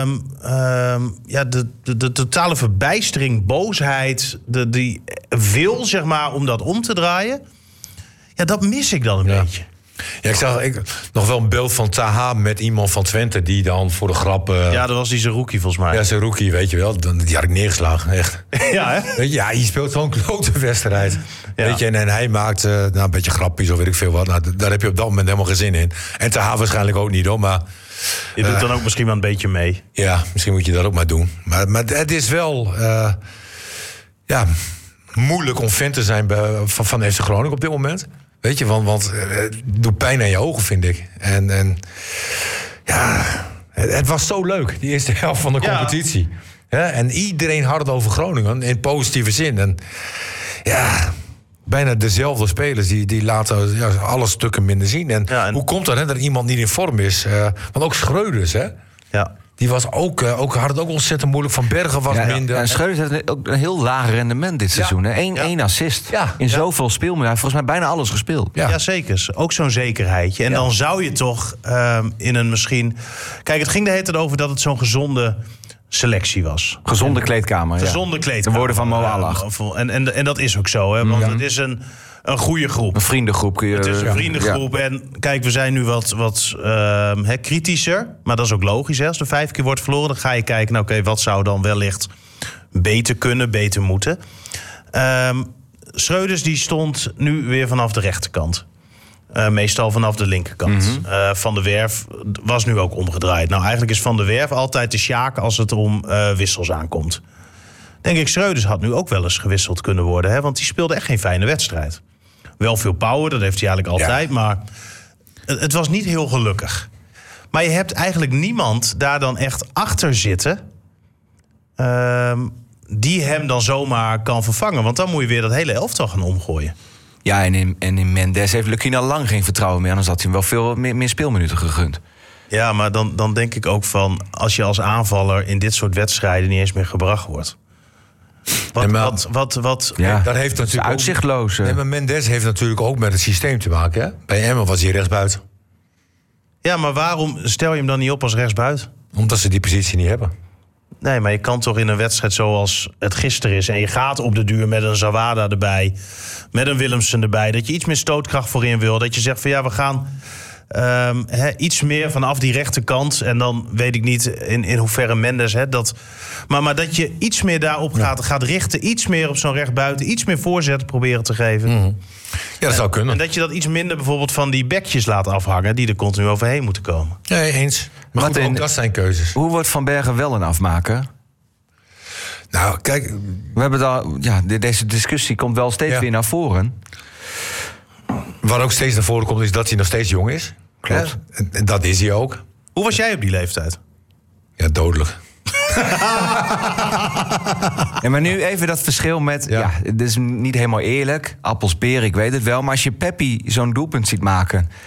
S4: de totale verbijstering, boosheid... die wil, zeg maar, om dat om te draaien... Ja, dat mis ik dan een beetje.
S1: Ja, ik zag nog wel een beeld van Taha met iemand van Twente... die dan voor de grap...
S4: Ja, dat was die Zerouki volgens mij.
S1: Ja, Zerouki, weet je wel. Die had ik neergeslagen, echt.
S4: Ja, hè?
S1: Weet je, je speelt zo'n klote wedstrijd. Ja. Weet je, en hij maakt een beetje grapjes of weet ik veel wat. Nou, daar heb je op dat moment helemaal geen zin in. En Taha waarschijnlijk ook niet, hoor. Maar
S4: je doet dan ook misschien wel een beetje mee.
S1: Ja, misschien moet je dat ook maar doen. Maar het is wel... moeilijk om fan te zijn van FC Groningen op dit moment... Weet je, want het doet pijn aan je ogen, vind ik. En het was zo leuk, die eerste helft van de competitie. Ja, en iedereen had het over Groningen, in positieve zin. En bijna dezelfde spelers, die laten alle stukken minder zien. En hoe komt dat, hè, dat iemand niet in vorm is? Want ook Schreuders, hè? Ja. Die was ook had het ook ontzettend moeilijk. Van Bergen was minder.
S3: En Schreuders heeft ook een heel laag rendement dit seizoen. Eén assist. In zoveel speelminuten. Hij heeft volgens mij bijna alles gespeeld.
S4: Ja, zeker. Ook zo'n zekerheidje. En dan zou je toch in een misschien... Kijk, het ging de hele tijd over dat het zo'n gezonde selectie was.
S3: Gezonde kleedkamer.
S4: Gezonde kleedkamer.
S3: De woorden van Mo Allah.
S4: En dat is ook zo. Hè, want het is een goede groep.
S3: Een vriendengroep.
S4: Het is een vriendengroep. En kijk, we zijn nu wat kritischer. Maar dat is ook logisch. Hè? Als er 5 keer wordt verloren, dan ga je kijken... Nou, oké, wat zou dan wellicht beter kunnen, beter moeten. Schreuders die stond nu weer vanaf de rechterkant. Meestal vanaf de linkerkant. Van der Werf was nu ook omgedraaid. Nou, eigenlijk is Van der Werf altijd de sjaak als het om wissels aankomt. Denk ik, Schreuders had nu ook wel eens gewisseld kunnen worden. Hè? Want die speelde echt geen fijne wedstrijd. Wel veel power, dat heeft hij eigenlijk altijd. Ja. Maar het was niet heel gelukkig. Maar je hebt eigenlijk niemand daar dan echt achter zitten... die hem dan zomaar kan vervangen. Want dan moet je weer dat hele elftal gaan omgooien.
S3: Ja, en in Mendes heeft Lukien al lang geen vertrouwen meer. Anders had hij hem wel veel meer speelminuten gegund.
S4: Ja, maar dan denk ik ook van... als je als aanvaller in dit soort wedstrijden niet eens meer gebracht wordt... Wat
S1: dat heeft natuurlijk
S3: uitzichtloos.
S1: Maar Mendes heeft natuurlijk ook met het systeem te maken. Hè? Bij Emmen was hij rechtsbuiten.
S4: Ja, maar waarom stel je hem dan niet op als rechtsbuiten?
S1: Omdat ze die positie niet hebben.
S4: Nee, maar je kan toch in een wedstrijd zoals het gisteren is... en je gaat op de duur met een Zawada erbij... met een Willemsen erbij... dat je iets meer stootkracht voorin wil. Dat je zegt van we gaan... iets meer vanaf die rechterkant. En dan weet ik niet in hoeverre Mendes... Maar dat je iets meer daarop gaat richten. Iets meer op zo'n rechtsbuiten. Iets meer voorzetten proberen te geven.
S1: Mm-hmm. Ja, dat zou kunnen.
S4: En dat je dat iets minder bijvoorbeeld van die bekjes laat afhangen... die er continu overheen moeten komen.
S1: Nee, eens. Maar goed, ook dat zijn keuzes.
S3: Hoe wordt Van Bergen wel een afmaker?
S1: Nou, kijk...
S3: We hebben deze discussie komt wel steeds weer naar voren.
S1: Wat ook steeds naar voren komt, is dat hij nog steeds jong is.
S3: Klopt.
S1: Ja, en dat is hij ook.
S4: Hoe was jij op die leeftijd?
S1: Ja, dodelijk.
S3: Ja, maar nu even dat verschil met... Ja, het is niet helemaal eerlijk. Appels, peren, ik weet het wel. Maar als je Peppi zo'n doelpunt ziet maken...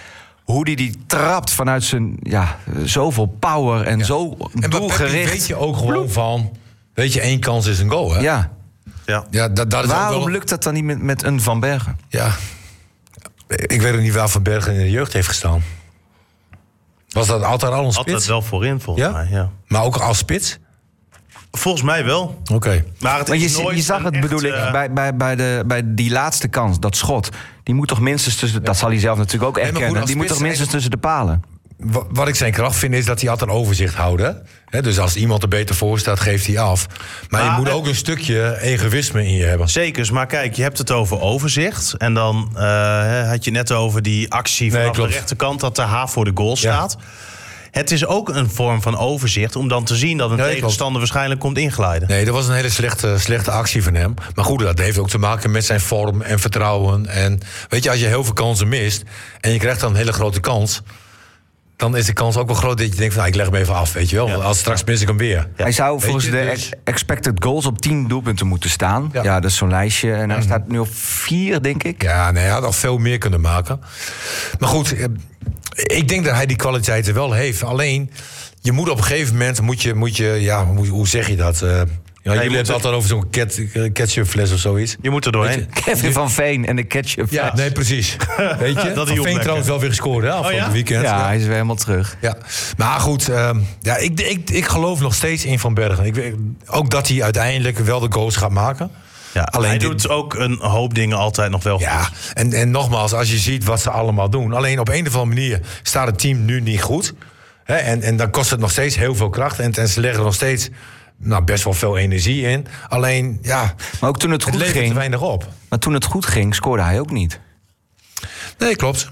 S3: hoe die trapt vanuit zijn zoveel power en zo
S1: en
S3: doelgericht.
S1: Weet je ook gewoon van, weet je, 1 kans is een goal, hè?
S3: Ja.
S1: Ja, dat is
S3: Waarom
S1: ook wel...
S3: lukt dat dan niet met een Van Bergen?
S1: Ja, ik weet ook niet waar Van Bergen in de jeugd heeft gestaan. Was dat altijd al een spits?
S4: Altijd wel voorin, volgens mij, ja.
S1: Maar ook als spits?
S4: Volgens mij wel.
S1: Oké.
S4: Maar het
S3: Maar
S4: is
S3: je
S4: nooit
S3: zag het,
S4: een
S3: bedoel ik, bij die laatste kans, dat schot. Die moet toch minstens tussen... Dat zal hij zelf natuurlijk ook
S1: maar
S3: erkennen.
S1: goed, als
S3: Die moet toch
S1: spits
S3: minstens tussen de palen.
S1: Wat ik zijn kracht vind, is dat hij altijd overzicht houdt. Hè? Dus als iemand er beter voor staat, geeft hij af. Maar je moet ook een stukje egoïsme in je hebben.
S4: Zeker, maar kijk, je hebt het over overzicht. En dan had je net over die actie vanaf de rechterkant... dat de H voor de goal staat. Het is ook een vorm van overzicht... om dan te zien dat een tegenstander waarschijnlijk komt inglijden.
S1: Nee, dat was een hele slechte actie van hem. Maar goed, dat heeft ook te maken met zijn vorm en vertrouwen. En weet je, als je heel veel kansen mist... en je krijgt dan een hele grote kans... dan is de kans ook wel groot dat je denkt van... ik leg hem even af, weet je wel. Want als straks mis ik hem weer.
S3: Hij zou volgens
S1: je,
S3: de
S1: dus-
S3: expected goals op 10 doelpunten moeten staan.
S1: Ja.
S3: Ja, dat is zo'n lijstje. En hij staat nu op 4, denk ik.
S1: Ja, nee, hij had al veel meer kunnen maken. Maar goed, ik denk dat hij die kwaliteiten wel heeft. Alleen, je moet op een gegeven moment... hoe zeg je dat? Jullie hebben het altijd over zo'n ketchupfles of zoiets.
S4: Je moet er doorheen.
S3: Kevin van Veen en de ketchup.
S1: Ja, nee, precies. Weet je?
S4: Dat
S1: Van
S4: hij
S1: Veen trouwens wel weer gescoord, hè? Afgelopen weekend.
S3: Ja, hij is weer helemaal terug.
S1: Ja, maar goed, ik geloof nog steeds in Van Bergen. Ik weet ook dat hij uiteindelijk wel de goals gaat maken.
S4: Ja,
S1: Alleen
S4: hij
S1: dit-
S4: doet ook een hoop dingen altijd nog wel goed.
S1: Ja, en nogmaals, als je ziet wat ze allemaal doen... alleen op een of andere manier staat het team nu niet goed. Hè, en dan kost het nog steeds heel veel kracht. En ze leggen er nog steeds best wel veel energie in. Alleen, ja,
S3: Maar ook toen het
S1: het
S3: goed
S1: levert te
S3: ging.
S1: weinig op.
S3: Maar toen het goed ging, scoorde hij ook niet.
S1: Nee, klopt.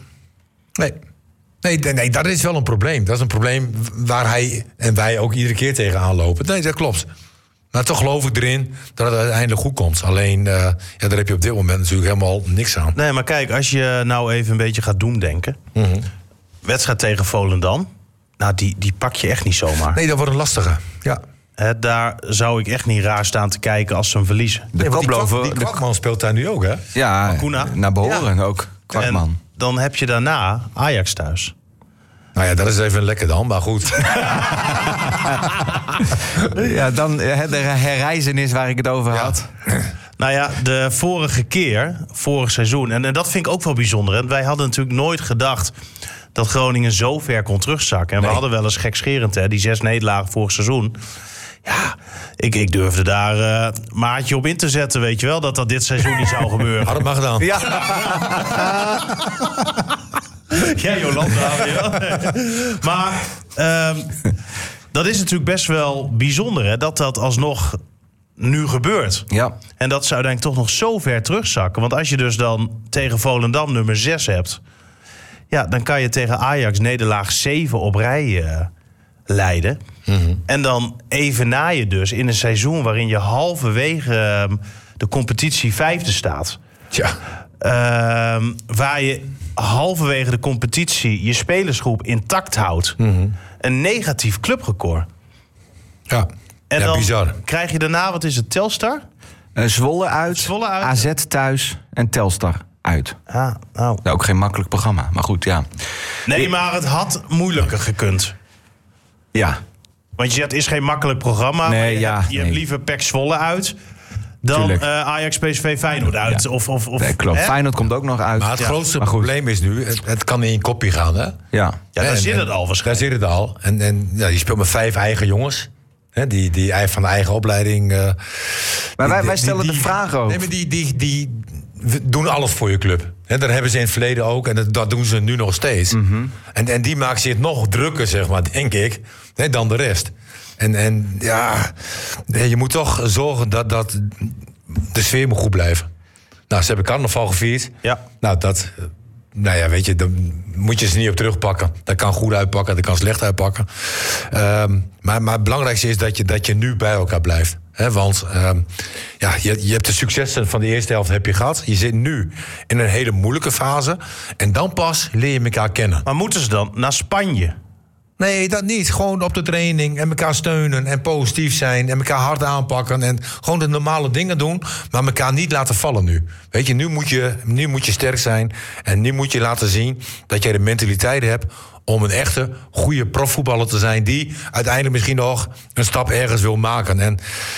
S1: Nee, dat is wel een probleem. Dat is een probleem waar hij en wij ook iedere keer tegenaan lopen. Nee, dat klopt. Maar toch geloof ik erin dat het uiteindelijk goed komt. Alleen, daar heb je op dit moment natuurlijk helemaal niks aan.
S4: Nee, maar kijk, als je nou even een beetje gaat doemdenken. Wedstrijd tegen Volendam. Nou, die pak je echt niet zomaar.
S1: Nee, dat wordt een lastige. Ja.
S4: Daar zou ik echt niet raar staan te kijken als ze hem verliezen.
S3: De koploper...
S1: Die Kwakman speelt daar nu ook, hè?
S3: Ja,
S4: Akuna.
S3: naar behoren ook. Kwakman.
S4: En dan heb je daarna Ajax thuis.
S1: Nou ja, dat is even lekker dan, maar goed.
S3: Ja, dan de herreizenis waar ik het over had.
S4: Nou ja, de vorig seizoen... en dat vind ik ook wel bijzonder. En wij hadden natuurlijk nooit gedacht dat Groningen zo ver kon terugzakken. En we hadden wel eens gekscherend, die 6 nederlagen vorig seizoen. Ja, ik durfde daar maatje op in te zetten, weet je wel... dat dit seizoen niet zou gebeuren.
S1: Had het maar gedaan.
S3: Ja.
S4: Ja, Jolanda. Maar dat is natuurlijk best wel bijzonder, hè, dat alsnog nu gebeurt.
S3: Ja.
S4: En dat ze uiteindelijk toch nog zo ver terugzakken. Want als je dus dan tegen Volendam nummer 6 hebt... ja, dan kan je tegen Ajax nederlaag 7 op rij leiden. En dan evenaar je dus in een seizoen... waarin je halverwege de competitie 5e staat.
S1: Tja.
S4: Waar je halverwege de competitie je spelersgroep intact houdt. Een negatief clubrecord.
S1: Ja,
S4: En
S1: ja
S4: dan
S1: bizar.
S4: krijg je daarna, wat is het, Telstar?
S3: Zwolle uit,
S4: Zwolle uit.
S3: AZ thuis en Telstar uit.
S4: Ah, nou.
S3: Nou, ook geen makkelijk programma, maar goed, ja.
S4: Nee, maar het had moeilijker gekund.
S3: Ja,
S4: Want je zegt, het is geen makkelijk programma.
S3: Nee,
S4: maar je
S3: ja,
S4: hebt, je hebt
S3: nee.
S4: liever PEC Zwolle uit... dan
S3: Tuurlijk.
S4: Ajax, PSV, Feyenoord uit.
S3: Ja.
S4: Of,
S3: nee, klopt.
S4: hè?
S3: Feyenoord komt ook nog uit.
S1: Maar het grootste
S3: maar goed.
S1: probleem is nu, het kan in je kopje gaan, hè?
S3: Ja.
S4: Ja, daar
S1: En-
S4: zit het
S1: en-
S4: al
S1: Daar
S4: waarschijnlijk.
S1: zit het al. En je speelt met 5 eigen jongens. Hè, die van de eigen opleiding...
S3: Maar wij stellen de vraag ook.
S1: Nee, maar die doen alles voor je club. Hè, dat hebben ze in het verleden ook. En dat doen ze nu nog steeds. En die maken zich nog drukker, zeg maar, denk ik, hè, dan de rest. En ja, je moet toch zorgen dat de sfeer moet goed blijven. Nou, ze hebben carnaval gevierd.
S4: Ja.
S1: Nou, weet je, dan moet je ze niet op terugpakken. Dat kan goed uitpakken, dat kan slecht uitpakken. Maar het belangrijkste is dat je nu bij elkaar blijft. He, want je hebt de successen van de eerste helft heb je gehad. Je zit nu in een hele moeilijke fase. En dan pas leer je elkaar kennen.
S4: Maar moeten ze dan naar Spanje?
S1: Nee, dat niet. Gewoon op de training en elkaar steunen en positief zijn en elkaar hard aanpakken en gewoon de normale dingen doen, maar elkaar niet laten vallen nu. Weet je, nu moet je sterk zijn en nu moet je laten zien dat jij de mentaliteit hebt om een echte goede profvoetballer te zijn die uiteindelijk misschien nog een stap ergens wil maken. En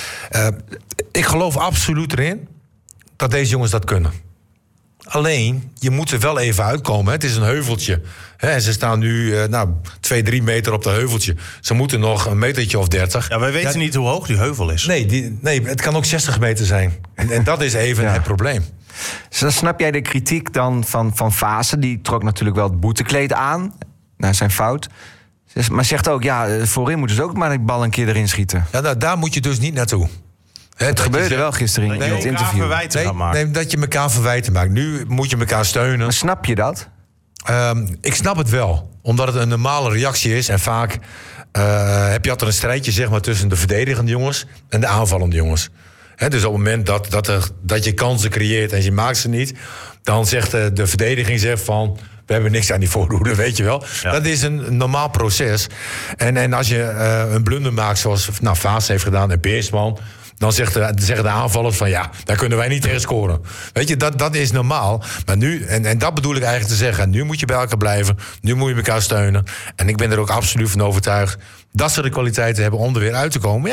S1: ik geloof absoluut erin dat deze jongens dat kunnen. Alleen, je moet er wel even uitkomen. Hè. Het is een heuveltje. Hè. En ze staan nu 2-3 meter op de heuveltje. Ze moeten nog een metertje of 30.
S4: Ja, wij weten niet hoe hoog die heuvel is.
S1: Nee, het kan ook 60 meter zijn. En dat is even het probleem.
S3: Dus dan snap jij de kritiek dan van Vaassen. Die trok natuurlijk wel het boetekleed aan. Nou, zijn fout. Maar zegt ook, voorin moeten ze ook maar de bal een keer erin schieten.
S1: Ja, daar moet je dus niet naartoe.
S3: Het gebeurde wel gisteren in het interview.
S1: Dat je elkaar verwijten maakt. Nu moet je elkaar steunen.
S3: Maar snap je dat?
S1: Ik snap het wel. Omdat het een normale reactie is. En vaak heb je altijd een strijdje zeg maar, tussen de verdedigende jongens en de aanvallende jongens. Dus op het moment dat je kansen creëert en je maakt ze niet, dan zegt de verdediging van we hebben niks aan die voorhoede, weet je wel. Ja. Dat is een normaal proces. En als je een blunder maakt zoals Vaassen heeft gedaan en Peersman, dan zeggen de aanvallers van daar kunnen wij niet tegen scoren. Weet je, dat is normaal. Maar nu, en dat bedoel ik eigenlijk te zeggen, nu moet je bij elkaar blijven, nu moet je elkaar steunen. En ik ben er ook absoluut van overtuigd dat ze de kwaliteiten hebben om er weer uit te komen.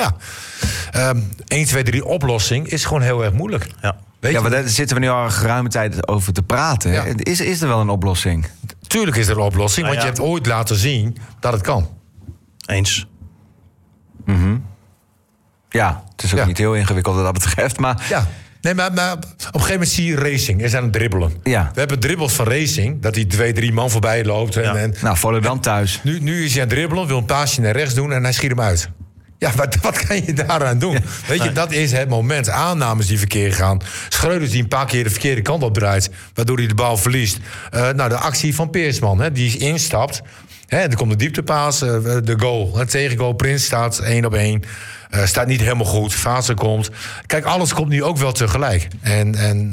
S1: 1, 2, 3 oplossing is gewoon heel erg moeilijk.
S3: Ja. Maar daar zitten we nu al een geruime tijd over te praten. Ja. Is er wel een oplossing?
S1: Tuurlijk is er een oplossing, want je hebt ooit laten zien dat het kan.
S4: Eens.
S3: Mm-hmm. Ja, het is ook niet heel ingewikkeld wat dat betreft, maar...
S1: Ja. Nee, maar op een gegeven moment zie je Racing. Er zijn dribbelen. Ja. We hebben dribbels van Racing, dat die 2, 3 man voorbij loopt.
S3: Ja. Volendam thuis.
S1: Nu is hij aan het dribbelen, wil een paasje naar rechts doen en hij schiet hem uit. Ja, wat kan je daaraan doen? Ja. Weet je, dat is het moment. Aannames die verkeerd gaan. Schreuders die een paar keer de verkeerde kant op draait, waardoor hij de bal verliest. De actie van Peersman, die instapt. Er komt de dieptepaas, de goal. Het tegengoal, Prins staat 1-op-1. Staat niet helemaal goed. Vaassen komt. Kijk, alles komt nu ook wel tegelijk. En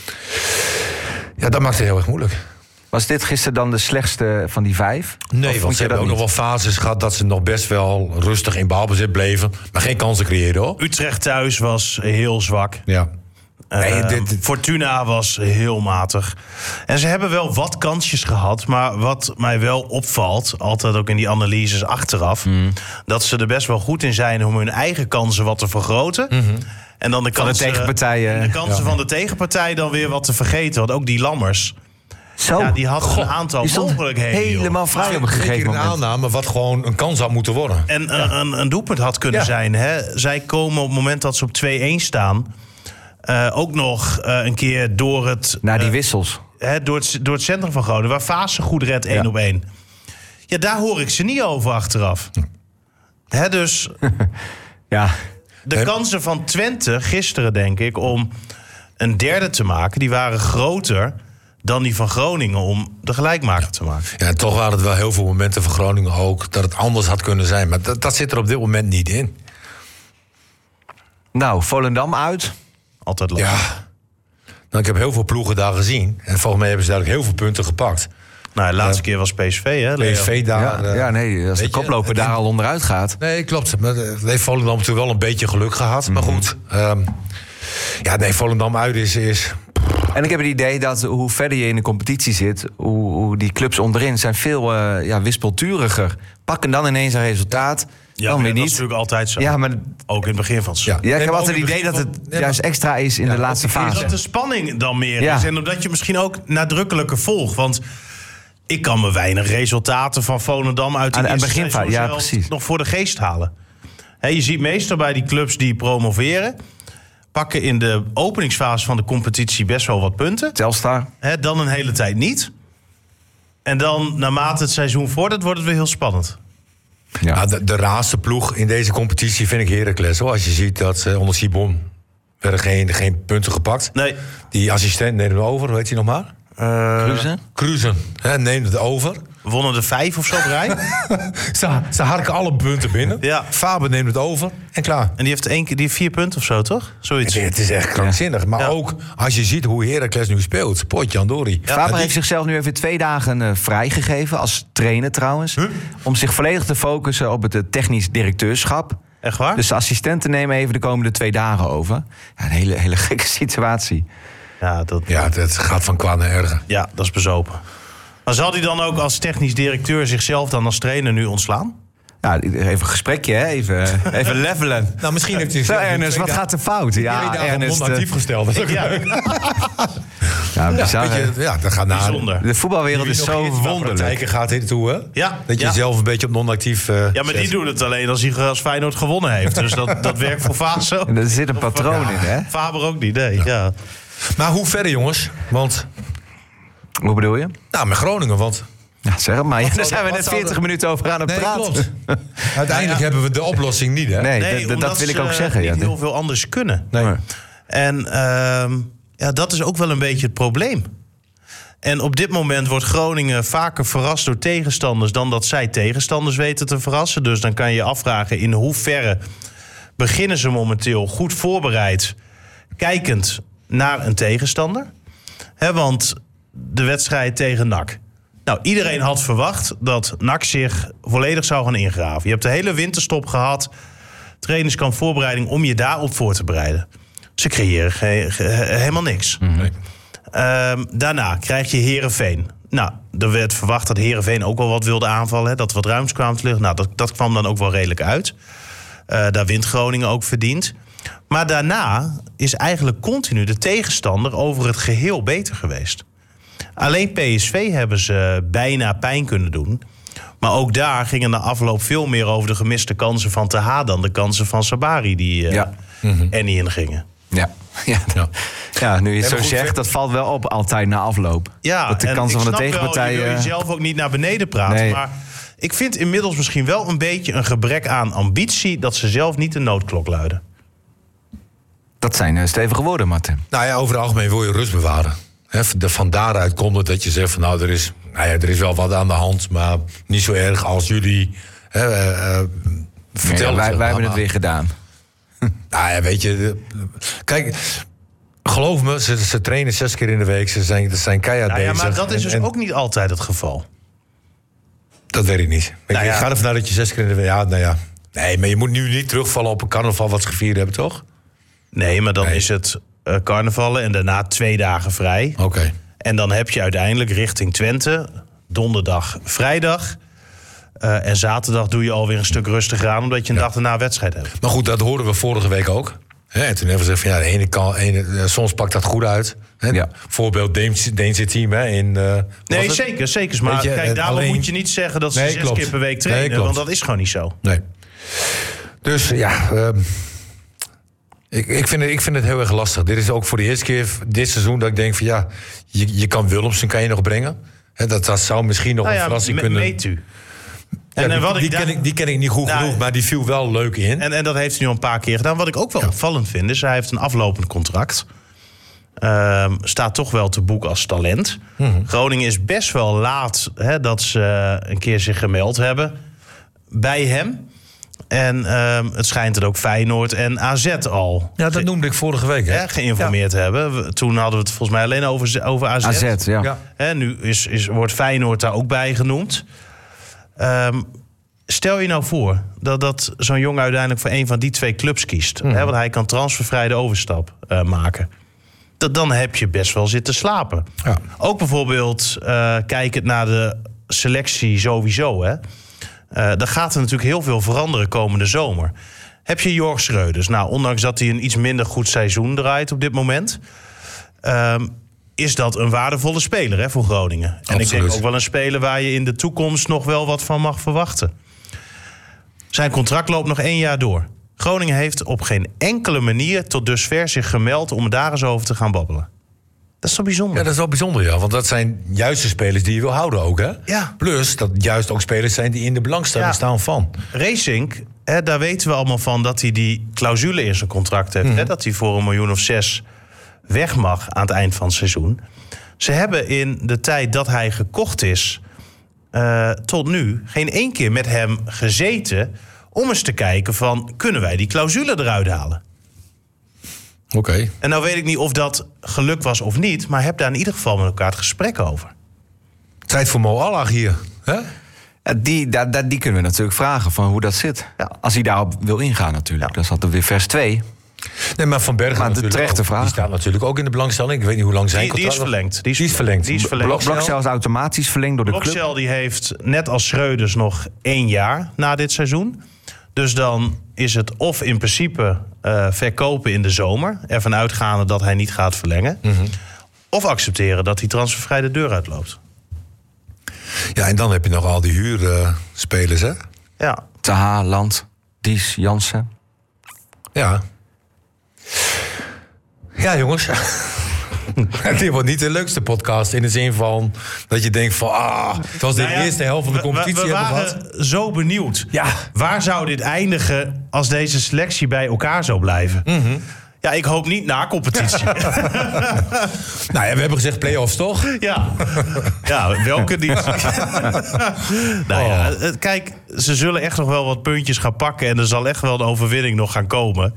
S1: dat maakt het heel erg moeilijk.
S3: Was dit gisteren dan de slechtste van die 5?
S1: Nee, want ze hebben ook nog wel fases gehad dat ze nog best wel rustig in balbezit bleven. Maar geen kansen creëerden, hoor.
S4: Utrecht thuis was heel zwak.
S1: Ja.
S4: Fortuna was heel matig. En ze hebben wel wat kansjes gehad. Maar wat mij wel opvalt, altijd ook in die analyses achteraf, dat ze er best wel goed in zijn om hun eigen kansen wat te vergroten. Mm-hmm. En dan de kansen van de tegenpartij dan weer wat te vergeten. Want ook die Lammers, die had een aantal mogelijkheden.
S3: Helemaal vrij op een gegeven moment.
S1: Een aanname wat gewoon een kans had moeten worden.
S4: En een doelpunt had kunnen zijn. Hè? Zij komen op het moment dat ze op 2-1 staan, ook nog een keer door het...
S3: Naar die wissels.
S4: Door het centrum van Groningen, waar Vaassen goed redt 1-op-1. Ja, daar hoor ik ze niet over achteraf. Dus... De kansen van Twente gisteren, denk ik, om een derde te maken, die waren groter dan die van Groningen om de gelijkmaker te maken.
S1: Ja, toch waren het wel heel veel momenten van Groningen ook dat het anders had kunnen zijn. Maar dat zit er op dit moment niet in.
S3: Nou, Volendam uit.
S4: Altijd leuk.
S1: Ja. Nou, ik heb heel veel ploegen daar gezien. En volgens mij hebben ze daar ook heel veel punten gepakt.
S4: Nou, de laatste keer was PSV, hè? Leo?
S1: PSV daar...
S3: als de koploper daar al onderuit gaat.
S1: Nee, klopt. Maar heeft Volendam natuurlijk wel een beetje geluk gehad. Maar goed. Volendam uit is...
S3: En ik heb het idee dat hoe verder je in de competitie zit, hoe die clubs onderin zijn veel wispelturiger. Pakken dan ineens een resultaat.
S4: Ja, dan weer niet. Dat is natuurlijk altijd zo.
S3: Ja, maar
S4: ook in het begin van het seizoen.
S3: Ja, ik heb altijd het idee dat het juist extra is in de laatste fase.
S4: Dat de spanning dan meer is. En omdat je misschien ook nadrukkelijker volgt. Want ik kan me weinig resultaten van Volendam uit het begin nog voor de geest halen. Je ziet meestal bij die clubs die promoveren, pakken in de openingsfase van de competitie best wel wat punten.
S3: Telstar.
S4: Dan een hele tijd niet. En dan, naarmate het seizoen vordert, wordt het weer heel spannend.
S1: Ja. Nou, de raarste ploeg in deze competitie vind ik Heracles. Hoor. Als je ziet dat onder Sibon werden geen punten gepakt.
S4: Nee.
S1: Die assistent neemt hem over, hoe heet hij nog maar?
S3: Cruzen.
S1: Neemt het over.
S4: wonnen er 5 of zo op rij.
S1: Ze harken alle punten binnen.
S4: Ja.
S1: Faber neemt het over en klaar.
S4: En die heeft 4 punten of zo, toch? Zoiets.
S1: Het is echt krankzinnig. Maar
S4: Ja.
S1: ook als je ziet hoe Heracles nu speelt. Potjandori.
S3: Faber heeft zichzelf nu even 2 dagen vrijgegeven, als trainer trouwens. Om zich volledig te focussen op het technisch directeurschap.
S4: Echt waar?
S3: Dus de assistenten nemen even de komende 2 dagen over. Ja, een hele gekke situatie.
S4: Ja, dat
S1: gaat van kwaad naar erger.
S4: Ja, dat is bezopen. Maar zal hij dan ook als technisch directeur zichzelf dan als trainer nu ontslaan?
S3: Ja, even een gesprekje, hè? Even levelen.
S1: Nou, misschien heeft hij
S3: Zo, Ernest, wat gaat er fout? Ja, Ernest.
S1: Non-actief gesteld. Dat is ook leuk.
S3: Ja, bizar, hè?
S1: Dat gaat naar.
S4: Bijzonder.
S3: De voetbalwereld is zo wonderlijk.
S1: Praktijken gaat dit toe, hè?
S4: Ja,
S1: Dat je
S4: ja.
S1: zelf een beetje op non-actief.
S4: Ja, maar die doen het alleen als hij als Feyenoord gewonnen heeft. Dus dat werkt voor Vaso.
S3: Er zit een patroon in, hè?
S4: Faber ook niet, nee. Ja.
S1: Maar hoe verder, jongens? Want,
S3: Hoe bedoel je?
S1: nou, met Groningen, want.
S3: Ja, zeg het maar. Ja, daar
S1: zou-
S3: zijn we
S1: wat
S3: net
S1: zou
S3: 40 minuten over aan het
S1: Nee,
S3: praten.
S1: klopt. Uiteindelijk hebben we de oplossing niet, hè?
S3: Nee,
S4: Nee,
S3: dat
S4: omdat
S3: wil ik ook
S4: ze
S3: zeggen.
S4: niet
S3: Ja.
S4: heel veel anders kunnen.
S1: Nee.
S4: En dat is ook wel een beetje het probleem. En op dit moment wordt Groningen vaker verrast door tegenstanders dan dat zij tegenstanders weten te verrassen. Dus dan kan je je afvragen in hoeverre beginnen ze momenteel goed voorbereid, kijkend naar een tegenstander. Want de wedstrijd tegen NAC. Nou, iedereen had verwacht dat NAC zich volledig zou gaan ingraven. Je hebt de hele winterstop gehad, trainingskamp, voorbereiding om je daarop voor te bereiden. Ze creëren helemaal niks.
S1: Nee.
S4: Daarna krijg je Heerenveen. Nou, er werd verwacht dat Heerenveen ook wel wat wilde aanvallen. Hè, dat er wat ruimtes kwamen te liggen. Nou, dat kwam dan ook wel redelijk uit. Daar wint Groningen ook verdiend. Maar daarna is eigenlijk continu de tegenstander over het geheel beter geweest. Alleen PSV hebben ze bijna pijn kunnen doen. Maar ook daar gingen na afloop veel meer over de gemiste kansen van Taha dan de kansen van Sabari die er niet in gingen.
S3: Ja, nu je het zo
S1: goed,
S3: zegt, dat valt wel op altijd na afloop.
S4: Ja,
S3: dat de
S4: en
S3: kansen
S4: ik
S3: van de
S4: snap
S3: tegenpartij.
S4: wel, je wil jezelf ook niet naar beneden praten.
S3: Nee.
S4: Maar ik vind inmiddels misschien wel een beetje een gebrek aan ambitie dat ze zelf niet de noodklok luiden.
S3: Dat zijn stevige woorden, Martin.
S1: Nou ja, over het algemeen wil je rust bewaren. Van daaruit komt het dat je zegt van nou, er is wel wat aan de hand, maar niet zo erg als jullie vertellen.
S3: Wij hebben het weer gedaan.
S1: Nou ja, weet je, kijk, geloof me, ze trainen 6 keer in de week, ze zijn keihard
S4: Nou ja,
S1: bezig.
S4: maar dat is dus
S1: en
S4: ook niet altijd het geval.
S1: Dat weet ik niet.
S4: Nou ja.
S1: Ik ga ervan uit dat je 6 keer in de week. Ja, nou ja. Nee, maar je moet nu niet terugvallen op een carnaval wat ze gevierd hebben, toch?
S4: Nee, maar dan is het carnavallen en daarna 2 dagen vrij.
S1: Oké.
S4: En dan heb je uiteindelijk richting Twente donderdag, vrijdag. En zaterdag doe je alweer een stuk rustiger aan, omdat je een dag daarna een wedstrijd hebt.
S1: Maar goed, dat hoorden we vorige week ook. En toen hebben we gezegd van ja, de ene kant, soms pakt dat goed uit.
S3: Ja.
S1: Voorbeeld Deense team in.
S4: Nee, zeker. Maar
S1: Weet je,
S4: kijk, daarom
S1: alleen-
S4: moet je niet zeggen dat ze
S1: Nee,
S4: 6
S1: klopt.
S4: keer per week
S1: Nee,
S4: trainen.
S1: klopt.
S4: Want dat is gewoon niet zo.
S1: Nee. Dus ja, ik vind het heel erg lastig. Dit is ook voor de eerste keer dit seizoen dat ik denk van ja, je kan Willemsen kan je nog brengen. Dat zou misschien nog een verrassing kunnen.
S4: Meet u.
S1: Ja, die ken ik niet goed
S4: Nou,
S1: genoeg, maar die viel wel leuk in.
S4: En dat heeft hij nu al een paar keer gedaan. Wat ik ook wel opvallend vind, is hij heeft een aflopend contract. Staat toch wel te boek als talent. Groningen is best wel laat dat ze een keer zich gemeld hebben bij hem. En het schijnt dat ook Feyenoord en AZ al
S1: Ja, dat noemde ik vorige week. Hè?
S4: geïnformeerd hebben. Toen hadden we het volgens mij alleen over AZ.
S3: AZ, ja.
S4: Nu wordt Feyenoord daar ook bij genoemd. Stel je nou voor dat zo'n jongen uiteindelijk voor een van die 2 clubs kiest. Want hij kan transfervrij de overstap maken. Dan heb je best wel zitten slapen.
S1: Ja.
S4: Ook bijvoorbeeld kijkend naar de selectie sowieso. Dan gaat er natuurlijk heel veel veranderen komende zomer. Heb je Jorg Schreuders. Nou, ondanks dat hij een iets minder goed seizoen draait op dit moment, is dat een waardevolle speler voor Groningen. En
S1: Absoluut.
S4: ik denk ook wel een speler waar je in de toekomst nog wel wat van mag verwachten. Zijn contract loopt nog 1 jaar door. Groningen heeft op geen enkele manier tot dusver zich gemeld om daar eens over te gaan babbelen. Dat is toch bijzonder?
S1: Ja, dat is wel bijzonder, ja. Want dat zijn juist de spelers die je wil houden ook, hè?
S4: Ja.
S1: Plus dat juist ook spelers zijn die in de belangstelling staan van.
S4: Racing, daar weten we allemaal van dat hij die clausule in zijn contract heeft. Dat hij voor 1 miljoen of 6 weg mag aan het eind van het seizoen. Ze hebben in de tijd dat hij gekocht is tot nu geen 1 keer met hem gezeten om eens te kijken van, kunnen wij die clausule eruit halen?
S1: Oké.
S4: En nou weet ik niet of dat geluk was of niet, maar heb daar in ieder geval met elkaar het gesprek over.
S1: Tijd voor Mo Allah hier. Hè?
S3: Die kunnen we natuurlijk vragen van hoe dat zit.
S4: Ja.
S3: Als hij daarop wil ingaan natuurlijk.
S4: Ja.
S3: Dan zat er weer vers 2.
S1: Nee, maar Van Bergen
S3: Maar de
S1: natuurlijk
S3: terechte
S1: ook.
S3: vraag.
S1: Die staat natuurlijk ook in de belangstelling. Ik weet niet hoe lang zijn
S4: Die
S1: contract
S4: is
S1: nog-
S4: verlengd.
S1: Die is verlengd.
S4: Die is verlengd.
S3: Blokcel is automatisch verlengd door de club.
S4: Blokcel die heeft net als Schreuders nog 1 jaar na dit seizoen. Dus dan is het of in principe verkopen in de zomer. Ervan uitgaande dat hij niet gaat verlengen. Of accepteren dat hij transfervrij de deur uitloopt.
S1: Ja, en dan heb je nog al die huurspelers, hè?
S4: Ja.
S3: Taha, Land, Dies, Jansen.
S1: Ja. Ja, jongens. Dit wordt niet de leukste podcast in de zin van dat je denkt van, het was de
S4: Nou ja,
S1: eerste helft van de competitie
S4: we
S1: hebben
S4: waren
S1: gehad.
S4: zo benieuwd.
S1: Ja.
S4: Waar zou dit eindigen als deze selectie bij elkaar zou blijven? Ja, ik hoop niet na competitie.
S1: Nou ja, we hebben gezegd play-offs, toch?
S4: Ja, welke niet? Nou ja, kijk, ze zullen echt nog wel wat puntjes gaan pakken en er zal echt wel een overwinning nog gaan komen.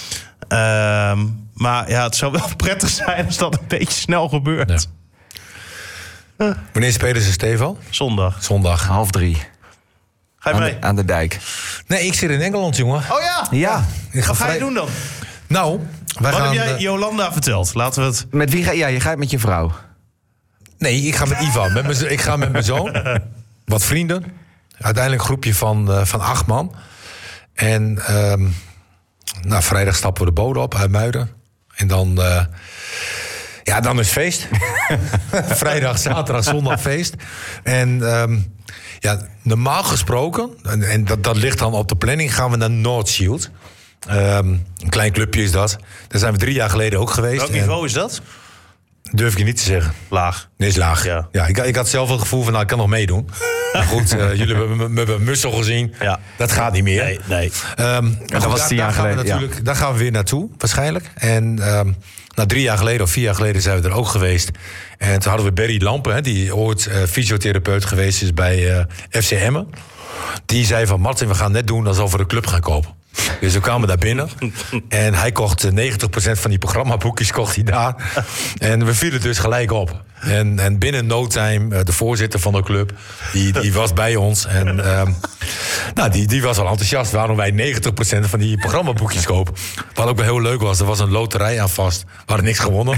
S4: Maar ja, het zou wel prettig zijn als dat een beetje snel gebeurt.
S1: Ja. Wanneer spelen ze, Stefan?
S4: Zondag.
S1: Zondag.
S3: 2:30.
S4: Ga je mee?
S3: Aan de dijk.
S1: Nee, ik zit in Engeland, jongen.
S4: Oh ja?
S3: Ja.
S1: Ik
S4: Wat ga je doen dan?
S1: Nou, wij
S4: Wat
S1: gaan...
S4: heb jij Jolanda verteld? Laten we het...
S3: Met wie ga je? Ja, je gaat met je vrouw.
S1: Nee, ik ga met Ivan. Ik ga met mijn zoon. Wat vrienden. Uiteindelijk een groepje van 8 man. En vrijdag stappen we de boot op uit Muiden. En dan... dan is feest. Vrijdag, zaterdag, zondag feest. En normaal gesproken... en dat ligt dan op de planning... gaan we naar Noordshield. Een klein clubje is dat. Daar zijn we 3 jaar geleden ook geweest.
S4: Welk niveau is dat?
S1: Durf ik je niet te zeggen.
S4: Laag.
S1: Nee, is laag.
S4: Ja.
S1: Ik had zelf het gevoel van, ik kan nog meedoen. Maar goed, jullie hebben Mussel gezien.
S4: Ja.
S1: Dat gaat niet meer.
S4: Nee.
S3: Dat was 10 jaar geleden, ja.
S1: Daar gaan we weer naartoe, waarschijnlijk. En 3 jaar geleden of 4 jaar geleden zijn we er ook geweest. En toen hadden we Berry Lampen, die ooit fysiotherapeut geweest is bij FC Emmen. Die zei van, Martin, we gaan net doen alsof we een club gaan kopen. Dus we kwamen daar binnen. En hij kocht 90% van die programmaboekjes kocht hij daar. En we vielen dus gelijk op. En binnen no time, de voorzitter van de club, die was bij ons. En die was al enthousiast waarom wij 90% van die programmaboekjes kopen. Wat ook wel heel leuk was, er was een loterij aan vast. We hadden niks gewonnen.
S4: 90%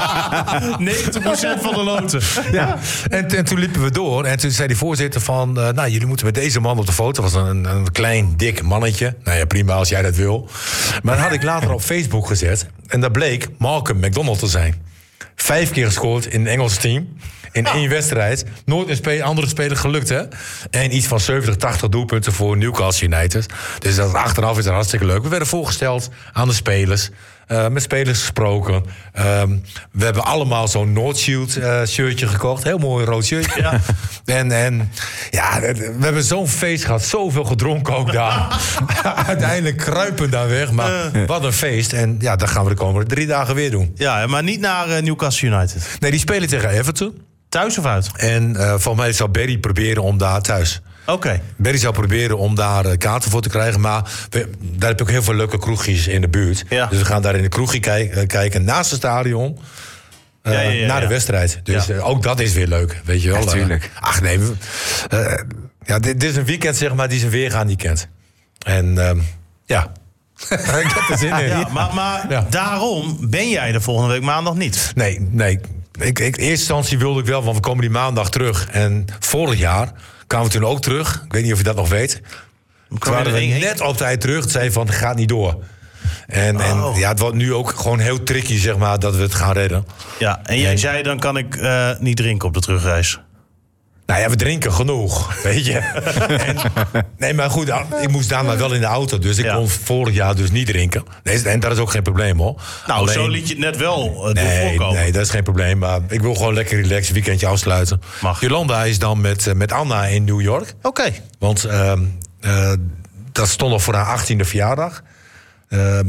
S4: van de loten.
S1: Ja. En toen liepen we door. En toen zei die voorzitter van... jullie moeten met deze man op de foto. Dat was een klein, dik mannetje. Nou ja, prima als jij dat wil. Maar dat had ik later op Facebook gezet. En dat bleek Malcolm McDonald te zijn. 5 keer gescoord in een Engels team. In 1 wedstrijd. Nooit een andere speler gelukt, hè? En iets van 70, 80 doelpunten voor Newcastle United. Dus dat achteraf is dat hartstikke leuk. We werden voorgesteld aan de spelers. Met spelers gesproken. We hebben allemaal zo'n Noordshield shirtje gekocht. Heel mooi rood shirtje. Ja. En we hebben zo'n feest gehad. Zoveel gedronken ook daar. Uiteindelijk kruipen daar weg. Maar wat een feest. En ja, dat gaan we de komende 3 dagen weer doen.
S4: Ja, maar niet naar Newcastle United.
S1: Nee, die spelen tegen Everton.
S4: Thuis of uit?
S1: En volgens mij zou Berry proberen om daar thuis.
S4: Oké.
S1: Berry zou proberen om daar kaarten voor te krijgen. Maar daar heb je ook heel veel leuke kroegjes in de buurt.
S4: Ja.
S1: Dus we gaan daar in de kroegje kijken naast het stadion. Naar de wedstrijd. Dus ook dat is weer leuk, weet je wel.
S3: Natuurlijk.
S1: Ach nee, dit is een weekend zeg maar die zijn weergaan niet kent. En ik heb er zin in.
S4: Ja, maar daarom ben jij er volgende week maandag niet.
S1: Nee. In eerste instantie wilde ik wel, want we komen die maandag terug. En vorig jaar kwamen we toen ook terug. Ik weet niet of je dat nog weet. We waren er net op tijd terug. Het zei van, het gaat niet door. En het wordt nu ook gewoon heel tricky, zeg maar, dat we het gaan redden.
S4: Ja, en jij zei, dan kan ik niet drinken op de terugreis.
S1: Nou ja, we drinken genoeg, weet je. Nee, maar goed, ik moest daarna wel in de auto. Dus ik kon vorig jaar dus niet drinken. En dat is ook geen probleem, hoor.
S4: Nou, alleen, zo liet je het net wel voorkomen.
S1: Nee, dat is geen probleem. Maar ik wil gewoon lekker relaxed weekendje afsluiten.
S4: Mag.
S1: Jolanda is dan met Anna in New York.
S4: Oké.
S1: Want dat stond nog voor haar 18e verjaardag.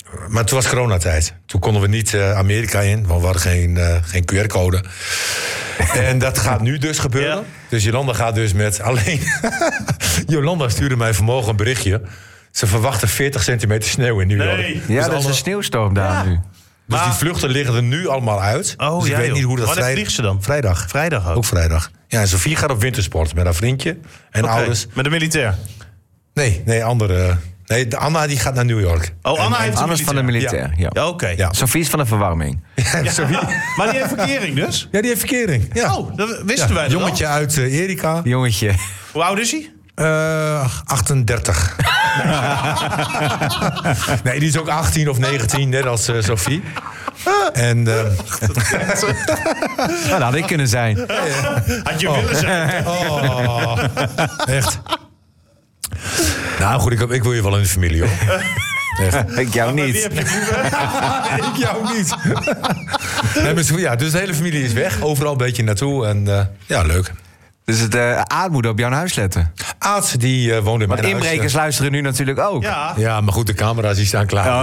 S1: Maar toen was coronatijd. Toen konden we niet Amerika in, want we hadden geen QR-code. En dat gaat nu dus gebeuren.
S4: Ja.
S1: Dus Jolanda gaat dus met alleen... Jolanda stuurde mij vanmorgen een berichtje. Ze verwachten 40 centimeter sneeuw in New York.
S4: Nee.
S3: Ja,
S1: Dus
S3: dat is een sneeuwstorm daar nu.
S1: Dus
S4: Maar-
S1: die vluchten liggen er nu allemaal uit.
S4: Oh,
S1: dus ik
S4: ja,
S1: weet
S4: joh.
S1: niet hoe dat
S4: Wanneer vliegt ze dan?
S1: Vrijdag.
S4: Vrijdag ook.
S1: Ook vrijdag. Ja, en Sophie gaat op wintersport met haar vriendje en
S4: Oké,
S1: ouders.
S4: met een militair.
S1: Nee, andere. Nee, Anna die gaat naar New York.
S4: Oh, Anna heeft een
S3: Anders van de militair. Ja.
S4: Ja, oké.
S1: Ja.
S3: Sophie is van de verwarming.
S1: Sophie,
S4: Maar die heeft verkering dus?
S1: ja, die heeft verkering. Ja.
S4: Oh, dat wisten wij dat
S1: Jongetje uit Erika.
S3: Jongetje.
S4: Hoe oud is hij?
S1: 38. Nee, die is ook 18 of 19, net als Sophie. En
S3: Nou, dat had ik kunnen zijn.
S4: Had je willen zijn.
S1: echt. Nou goed, ik wil je wel in de familie, hoor. Echt.
S3: Ik jou
S4: Wie
S3: niet.
S4: heb je nu?
S1: Ik jou niet. Nee, maar ja, dus de hele familie is weg. Overal een beetje naartoe. En ja, leuk.
S3: Dus het Aad moet op jouw huis letten.
S1: Aad, die woonde in
S3: Want
S1: mijn huis.
S3: inbrekers luisteren nu natuurlijk ook.
S4: Ja.
S1: Ja, maar goed, de camera's die staan klaar.
S3: Oh,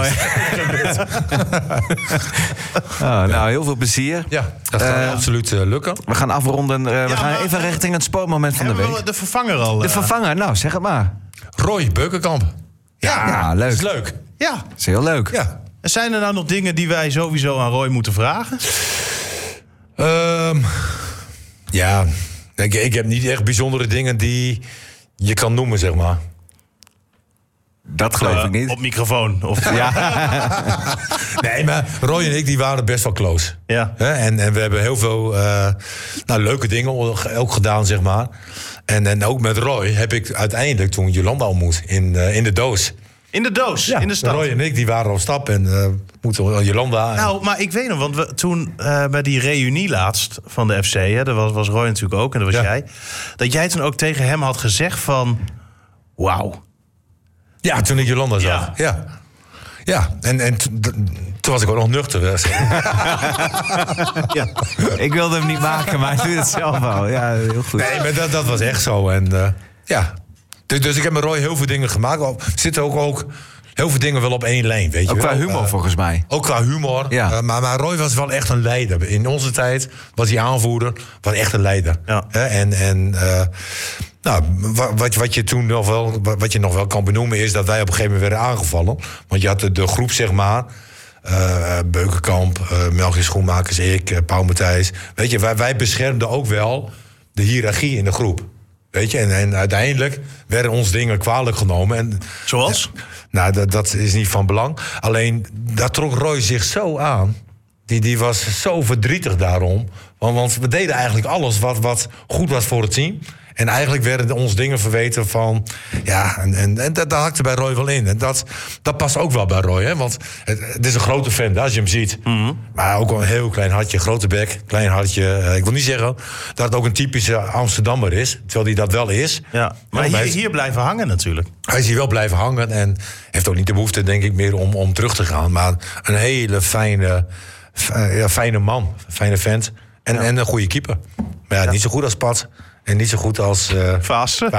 S3: ja. Nou, heel veel plezier.
S1: Ja, dat gaat absoluut lukken.
S3: We gaan afronden. We gaan
S4: maar-
S3: even richting het sportmoment van de
S4: Hebben
S3: week.
S4: we de vervanger al?
S3: De vervanger, nou, zeg het maar.
S1: Roy Beukenkamp.
S3: Ja, leuk.
S1: Dat is leuk.
S4: Ja.
S3: Dat is heel leuk.
S1: Ja.
S4: Zijn er nou nog dingen die wij sowieso aan Roy moeten vragen?
S1: Ja, ik heb niet echt bijzondere dingen die je kan noemen, zeg maar.
S3: Dat geloof ik niet.
S4: Op microfoon. Of...
S1: Nee, maar Roy en ik die waren best wel close.
S4: Ja.
S1: Hè? En we hebben heel veel leuke dingen ook gedaan, zeg maar. En ook met Roy heb ik uiteindelijk toen Jolanda ontmoet in de doos.
S4: In de doos, in de stad.
S1: Roy en ik die waren op stap en moeten Jolanda.
S4: Nou, maar ik weet nog, want we toen bij die reunie laatst van de FC... Hè, dat was Roy natuurlijk ook en dat was jij... dat jij toen ook tegen hem had gezegd van... Wauw.
S1: Ja, toen ik Jolanda zag. Ja. En toen was ik ook nog nuchter.
S3: Ja. Ik wilde hem niet maken, maar hij doet het zelf al. Ja, heel goed.
S1: Nee, maar dat was echt zo. En ja. Dus ik heb met Roy heel veel dingen gemaakt. Er zitten ook heel veel dingen wel op één lijn, weet je
S3: Ook
S1: wel.
S3: qua humor, volgens mij.
S1: Ook qua humor.
S3: Ja.
S1: Maar Roy was wel echt een leider. In onze tijd was hij aanvoerder. Was echt een leider.
S4: Ja.
S1: Nou, wat je toen nog wel, wat je nog wel kan benoemen is dat wij op een gegeven moment werden aangevallen. Want je had de groep, zeg maar. Beukenkamp, Melchior Schoenmakers, ik, Paul Matthijs. Weet je, wij beschermden ook wel de hiërarchie in de groep. Weet je, en uiteindelijk werden ons dingen kwalijk genomen. En,
S4: Zoals?
S1: nou, dat is niet van belang. Alleen, daar trok Roy zich zo aan. Die was zo verdrietig daarom. Want we deden eigenlijk alles wat goed was voor het team. En eigenlijk werden ons dingen verweten van... Ja, en dat hakte bij Roy wel in. En dat past ook wel bij Roy, hè? Want het is een grote fan, als je hem ziet. Mm-hmm. Maar ook wel een heel klein hartje, grote bek, klein hartje. Ik wil niet zeggen dat het ook een typische Amsterdammer is. Terwijl hij dat wel is.
S4: Ja. Maar hier blijven hangen natuurlijk.
S1: Hij is hier wel blijven hangen. En heeft ook niet de behoefte, denk ik, meer om terug te gaan. Maar een hele fijne man, fijne vent. En een goede keeper. Maar ja, niet zo goed als Pat. En niet zo goed als
S4: Vaassen.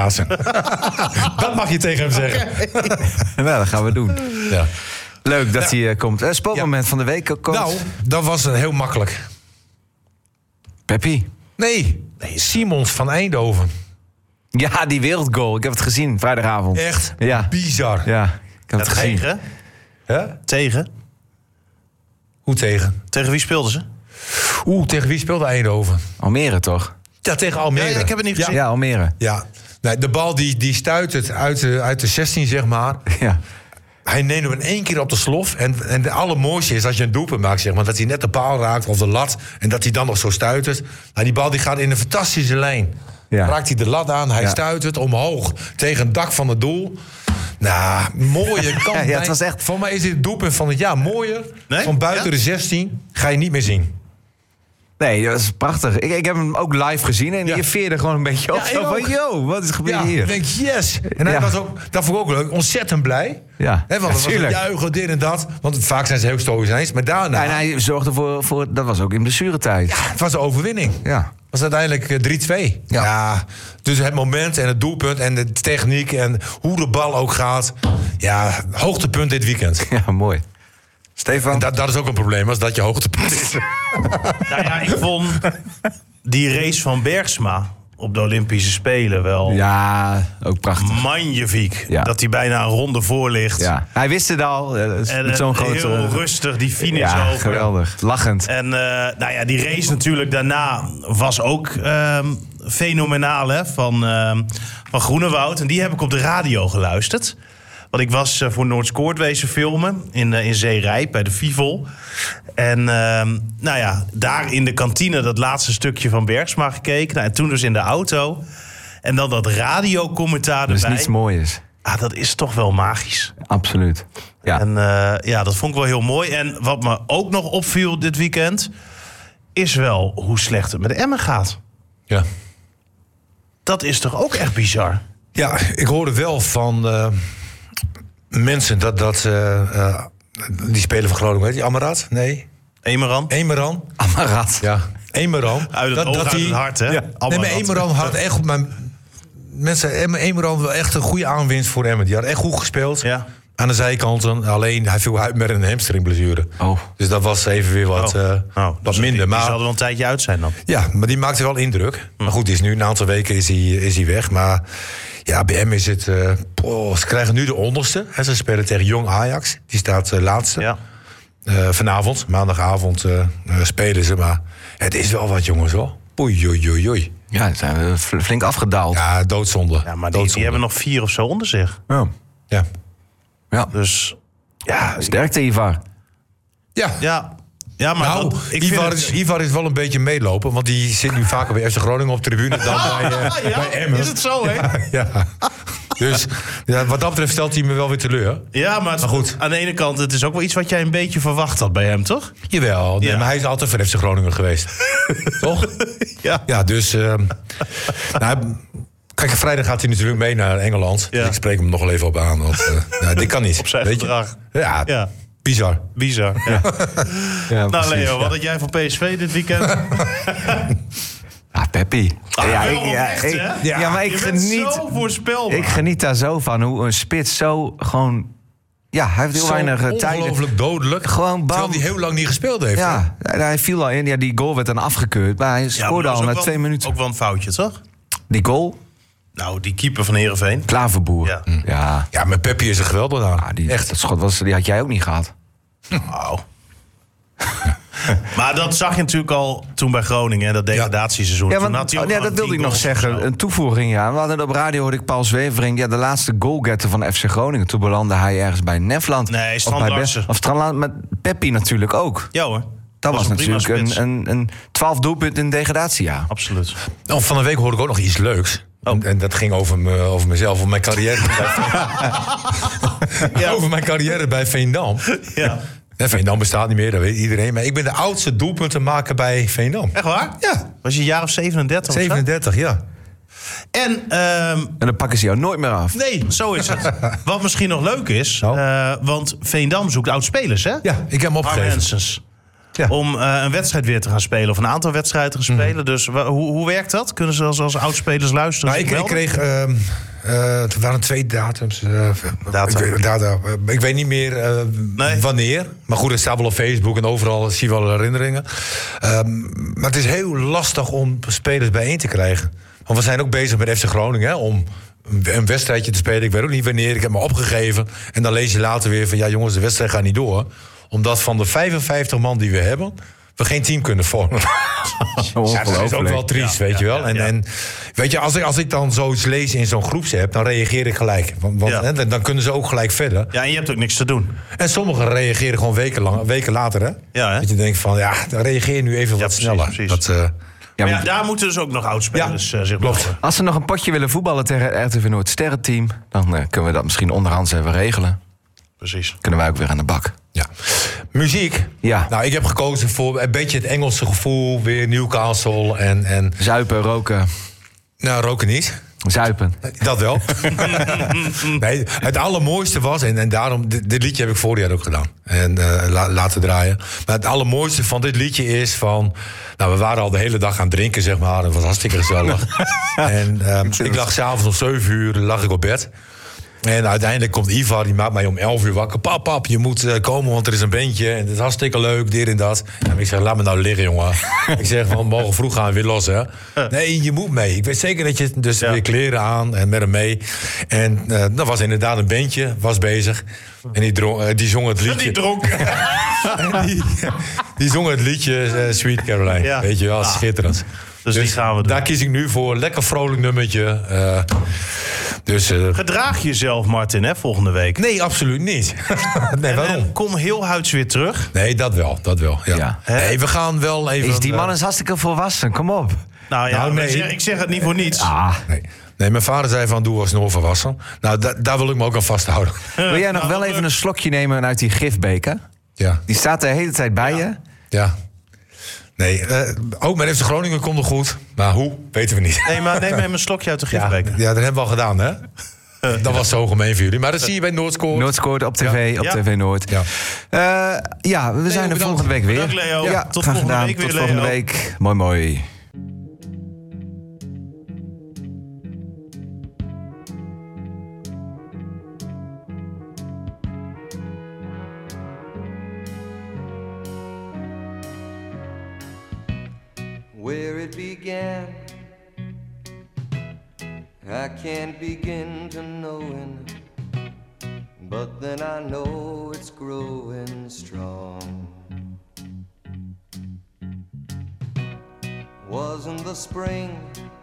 S1: Dat mag je tegen hem zeggen.
S3: Nou, dat gaan we doen.
S1: Ja.
S3: Leuk dat hij komt. Sportmoment van de week, coach.
S1: Nou, dat was heel makkelijk.
S3: Peppy.
S1: Nee, Simons van Eindhoven.
S3: Ja, die wereldgoal. Ik heb het gezien, vrijdagavond.
S1: Echt
S3: Ja.
S1: bizar.
S3: Ja, ik heb het gezien.
S4: Tegen?
S1: Hè?
S4: Tegen?
S1: Hoe tegen?
S4: Tegen wie speelden ze?
S1: Tegen wie speelde Eindhoven?
S3: Almere, toch?
S1: Ja, tegen Almere.
S4: Ja, ik heb het niet gezien.
S3: Ja, Almere.
S1: Ja. Nee, de bal die stuit het uit de 16, zeg maar.
S3: Ja.
S1: Hij neemt hem in één keer op de slof. En het allermooiste is als je een doelpunt maakt, zeg maar, dat hij net de paal raakt of de lat. En dat hij dan nog zo stuitert. Nou, die bal die gaat in een fantastische lijn.
S3: Ja.
S1: Raakt hij de lat aan, hij stuitert omhoog tegen het dak van het doel. Nou, mooie kant.
S3: Ja, het was echt...
S1: Voor mij is dit het doelpunt van het jaar mooier.
S4: Nee?
S1: Van buiten
S4: Ja?
S1: de 16 ga je niet meer zien.
S3: Nee, dat is prachtig. Ik heb hem ook live gezien en
S1: Ja.
S3: je veerde gewoon een beetje op.
S1: Ja,
S3: Zo
S1: ik
S3: van,
S1: ook.
S3: yo, wat is gebeurd
S1: Ja,
S3: hier?
S1: ik denk, yes. En hij
S3: Ja.
S1: was ook, dat vond ik ook leuk, ontzettend blij.
S3: Ja,
S1: Hè, want het was een
S3: tuurlijk.
S1: juichen, dit en dat. Want vaak zijn ze heel stoïcijns. Maar daarna,
S3: En hij zorgde voor... Dat was ook in blessuretijd.
S1: het was een overwinning.
S3: Ja.
S1: Het was uiteindelijk 3-2. Ja, dus het moment en het doelpunt en de techniek en hoe de bal ook gaat. Ja, hoogtepunt dit weekend.
S3: Ja, mooi. Stefan?
S1: En dat is ook een probleem, als dat je hoogtepunt is.
S4: Nou ja, ik vond die race van Bergsma op de Olympische Spelen wel
S3: Ja, ook prachtig.
S4: magnifiek.
S3: Ja.
S4: Dat hij bijna een ronde voor ligt.
S3: Ja. Hij wist het al.
S4: En
S3: Met zo'n grote...
S4: heel rustig die finish
S3: Ja,
S4: over.
S3: geweldig. Lachend.
S4: En nou ja, die race natuurlijk daarna was ook fenomenaal, hè, van Groenewoud. En die heb ik op de radio geluisterd. Want ik was voor Noordscoort wezen filmen in Zeerijp bij de Fivel. En nou ja, daar in de kantine dat laatste stukje van Bergsma gekeken. Nou, en toen dus in de auto. En dan dat radiocommentaar
S3: Dat is
S4: erbij.
S3: niets moois.
S4: Ah, dat is toch wel magisch.
S3: Absoluut. Ja.
S4: En ja, dat vond ik wel heel mooi. En wat me ook nog opviel dit weekend is wel hoe slecht het met Emmen gaat.
S1: Ja.
S4: Dat is toch ook echt bizar?
S1: Ja, ik hoorde wel van mensen dat die spelen van Groningen, weet je, Amaraat? Nee.
S4: Emeran?
S1: Emeran.
S3: Amarat.
S1: Ja, Emeran.
S4: Uit het oog, uit het hart, hè?
S1: Ja. Nee, maar Emeran had echt op mijn... Mensen, Emeran wel echt een goede aanwinst voor Emmen. Die had echt goed gespeeld.
S4: Ja.
S1: Aan de zijkanten. Alleen hij viel uit met een hamstringblessure.
S3: Oh.
S1: Dus dat was even weer wat, wat
S4: dus
S1: minder.
S4: Die
S1: Maar
S4: zal er wel een tijdje uit zijn dan.
S1: ja, maar die maakte wel indruk. Maar goed, die is nu een aantal weken is hij weg. Maar ja, bij hem is het... ze krijgen nu de onderste. Hè, ze spelen tegen Jong Ajax. Die staat laatste.
S4: Ja.
S1: Vanavond, maandagavond spelen ze. Maar het is wel wat, jongens, hoor. Oei, oei, oei, oei.
S3: Ja, ze zijn flink afgedaald.
S1: Ja, doodzonde.
S4: Ja, maar die hebben nog 4 of zo onder zich.
S3: Ja.
S1: Ja.
S3: Ja.
S4: Dus ja,
S3: Sterkte, Ivar.
S1: Ja.
S4: ja maar
S1: Nou,
S4: ik vind
S1: Ivar is wel een beetje meelopen. Want die zit nu vaker bij FC Groningen op tribune dan bij Emmen.
S4: Is het zo, hè?
S1: Ja. Dus ja, wat dat betreft stelt hij me wel weer teleur.
S4: Ja, maar
S1: goed.
S4: Aan de ene kant, het is ook wel iets wat jij een beetje verwacht had bij hem, toch?
S1: Jawel, nee,
S4: Ja.
S1: maar hij is altijd voor FC Groningen geweest. Toch?
S4: Ja.
S1: Ja, dus... nou, kijk, vrijdag gaat hij natuurlijk mee naar Engeland.
S4: Ja.
S1: Dus ik spreek hem nog wel even op aan. Want nou, dit kan niet.
S4: Op zijn
S1: weet je?
S4: gedrag.
S1: Ja,
S4: Ja.
S1: bizar.
S4: Bizar. Ja.
S3: Ja,
S4: Nou,
S3: precies,
S4: Leo,
S3: ja.
S4: wat had jij van PSV dit weekend?
S3: Ah, Peppy.
S4: Wel oprecht, hè?
S3: Ja, maar ik
S4: Je bent
S3: geniet...
S4: zo voorspelbaar.
S3: Ik geniet daar zo van hoe een spits zo gewoon... Ja, hij heeft heel
S1: Zo
S3: weinig tijd.
S1: ongelooflijk dodelijk.
S3: Gewoon bam.
S1: Terwijl hij heel lang niet gespeeld heeft. hè?
S3: Ja, hij viel al in. Ja, die goal werd dan afgekeurd. Maar hij
S4: Ja,
S3: scoorde
S4: maar dat
S3: al
S4: is
S3: na
S4: ook
S3: 2
S4: wel-
S3: minuten.
S4: Ook wel een foutje, toch?
S3: Die goal,
S4: Nou, die keeper van Heerenveen.
S3: Klaverboer.
S4: Ja.
S3: Ja,
S1: Ja, maar Peppi is er geweldig aan.
S3: echt. Dat schot die had jij ook niet gehad.
S4: Nou. Maar dat zag je natuurlijk al toen bij Groningen, hè, dat degradatieseizoen.
S3: Ja,
S4: Toen
S3: want,
S4: had hij ook
S3: ja,
S4: nog
S3: dat wilde
S4: 10
S3: ik nog
S4: goals of
S3: zeggen.
S4: zo.
S3: Een toevoeging, ja. We hadden op radio, hoorde ik Paul Zwevering... Ja, de laatste goalgetter van FC Groningen. Toen belandde hij ergens bij Nefland.
S4: Nee,
S3: Of
S4: Strand
S3: bij
S4: Larsen.
S3: Of Strand met Peppi natuurlijk ook.
S4: Ja hoor.
S3: Dat was
S4: een prima
S3: natuurlijk
S4: spits.
S3: een 12 doelpunt in degratie, ja.
S4: Absoluut.
S1: Nou, van de week hoorde ik ook nog iets leuks. En dat ging over mezelf, over mijn carrière. Over mijn carrière bij Veendam.
S4: Ja.
S1: Veendam bestaat niet meer, dat weet iedereen. Maar ik ben de oudste doelpuntenmaker bij Veendam.
S4: Echt waar?
S1: Ja.
S4: Was je een jaar of 37 of zo?
S1: 37, ja.
S4: En
S3: En dan pakken ze jou nooit meer af.
S4: nee, zo is het. Wat misschien nog leuk is,
S1: Nou?
S4: want Veendam zoekt oud-spelers, hè?
S1: Ja, ik heb hem
S4: Harm
S1: opgegeven.
S4: Hensens.
S1: Ja.
S4: Om een wedstrijd weer te gaan spelen. Of een aantal wedstrijden te gaan spelen. Dus hoe werkt dat? Kunnen ze als oudspelers luisteren?
S1: Nou, ik kreeg... het waren 2 datums. Ik weet niet meer
S4: Nee.
S1: wanneer. Maar goed, het staat wel op Facebook en overal zie je wel herinneringen. Maar het is heel lastig om spelers bijeen te krijgen. Want we zijn ook bezig met FC Groningen, hè, om een wedstrijdje te spelen. Ik weet ook niet wanneer, ik heb me opgegeven. En dan lees je later weer van... ja jongens, de wedstrijd gaat niet door. Omdat van de 55 man die we hebben... we geen team kunnen vormen. Ja, dat is ook wel triest, weet je wel. En weet je, als ik dan zoiets lees in zo'n groepsapp... dan reageer ik gelijk. Want
S4: Ja.
S1: hè, dan kunnen ze ook gelijk verder.
S4: Ja, en je hebt ook niks te doen.
S1: En sommigen reageren gewoon weken later, hè?
S4: Ja, hè?
S1: Dat je denkt van, ja, dan reageer je nu even wat
S4: precies,
S1: sneller.
S4: precies.
S1: Dat,
S3: Ja,
S4: Maar
S3: maar
S4: daar moeten dus ook nog oudspelers zich
S1: klopt.
S4: melden.
S3: als ze nog een potje willen voetballen tegen het RTV Noord sterrenteam... dan kunnen we dat misschien onderhands even regelen.
S4: Precies.
S3: Kunnen wij ook weer aan de bak.
S1: ja. Muziek.
S3: Ja.
S1: Nou, ik heb gekozen voor een beetje het Engelse gevoel. Weer Newcastle en
S3: Zuipen, roken,
S1: nou, roken niet.
S3: zuipen.
S1: Dat wel. Nee, het allermooiste was, en daarom, dit liedje heb ik vorig jaar ook gedaan. En laten draaien. Maar het allermooiste van dit liedje is van... Nou, we waren al de hele dag aan het drinken, zeg maar. Het was hartstikke gezellig. En ik lag s'avonds om 7 uur lag ik op bed. En uiteindelijk komt Ivar, die maakt mij om 11 uur wakker. Pap, je moet komen, want er is een bandje. En het is hartstikke leuk, dit en dat. Ja, ik zeg, laat me nou liggen, jongen. Ik zeg, we mogen vroeg gaan, weer los, hè. Nee, je moet mee. Ik weet zeker dat je dus weer kleren aan en met hem mee. En dat was inderdaad een bandje, was bezig. En die zong het liedje.
S4: Die dronk.
S1: Die zong het liedje Sweet Caroline.
S4: Ja.
S1: Weet je wel, schitterend.
S4: Dus die gaan we doen.
S1: Daar kies ik nu voor. Lekker vrolijk nummertje.
S4: Gedraag jezelf, Martin, hè, volgende week.
S1: Nee, absoluut niet. Nee, waarom?
S4: Kom heel huids weer terug.
S1: Nee, dat wel. Ja. Nee, we gaan wel even...
S3: Die man is hartstikke volwassen, kom op.
S4: Nou ja, ik zeg het niet voor niets.
S1: Nee, mijn vader zei van, doe als snor volwassen. Nou, daar wil ik me ook aan vasthouden.
S3: Wil jij nog wel even een slokje nemen uit die gifbeker?
S1: Ja.
S3: Die staat de hele tijd bij je.
S1: Ja. Nee, ook met FC Groningen komt nog goed. Maar hoe, weten we niet.
S4: Nee, maar neem even een slokje uit de gifbeker.
S1: Ja, dat hebben we al gedaan, hè? Dat was zo gemeen voor jullie. Maar dat zie je bij Noordscoort.
S3: Noordscoort op tv, op TV Noord. Ja, we zijn er volgende week weer.
S4: Bedankt, Leo.
S3: Ja,
S4: tot volgende week weer,
S3: Tot volgende
S4: Leo.
S3: week. Mooi.
S6: Where it began, I can't begin to knowing, but then I know it's growing strong. Wasn't the spring,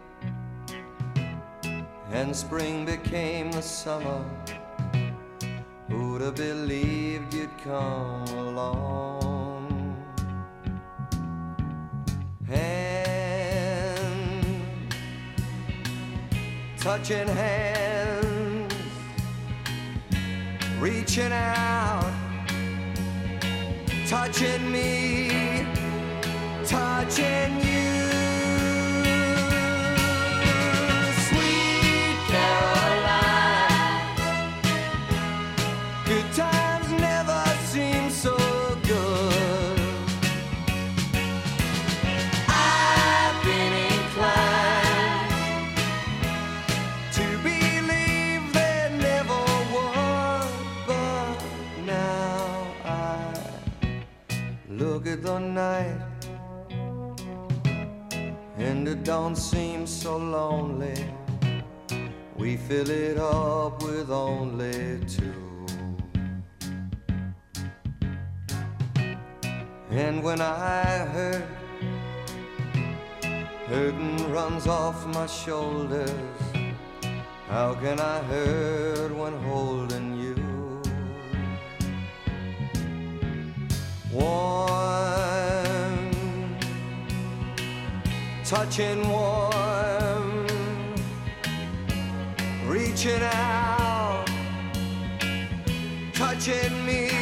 S6: and spring became the summer. Who'd have believed you'd come along? Touching hands, reaching out, touching me, touching you. Sweet Caroline, good times never seem so good. I've been inclined to believe there never was, but now I look at the night and it don't seem so lonely. We fill it up with only two. And when I hurting runs off my shoulders, how can I hurt when holding you? Warm, touching warm, reaching out, touching me,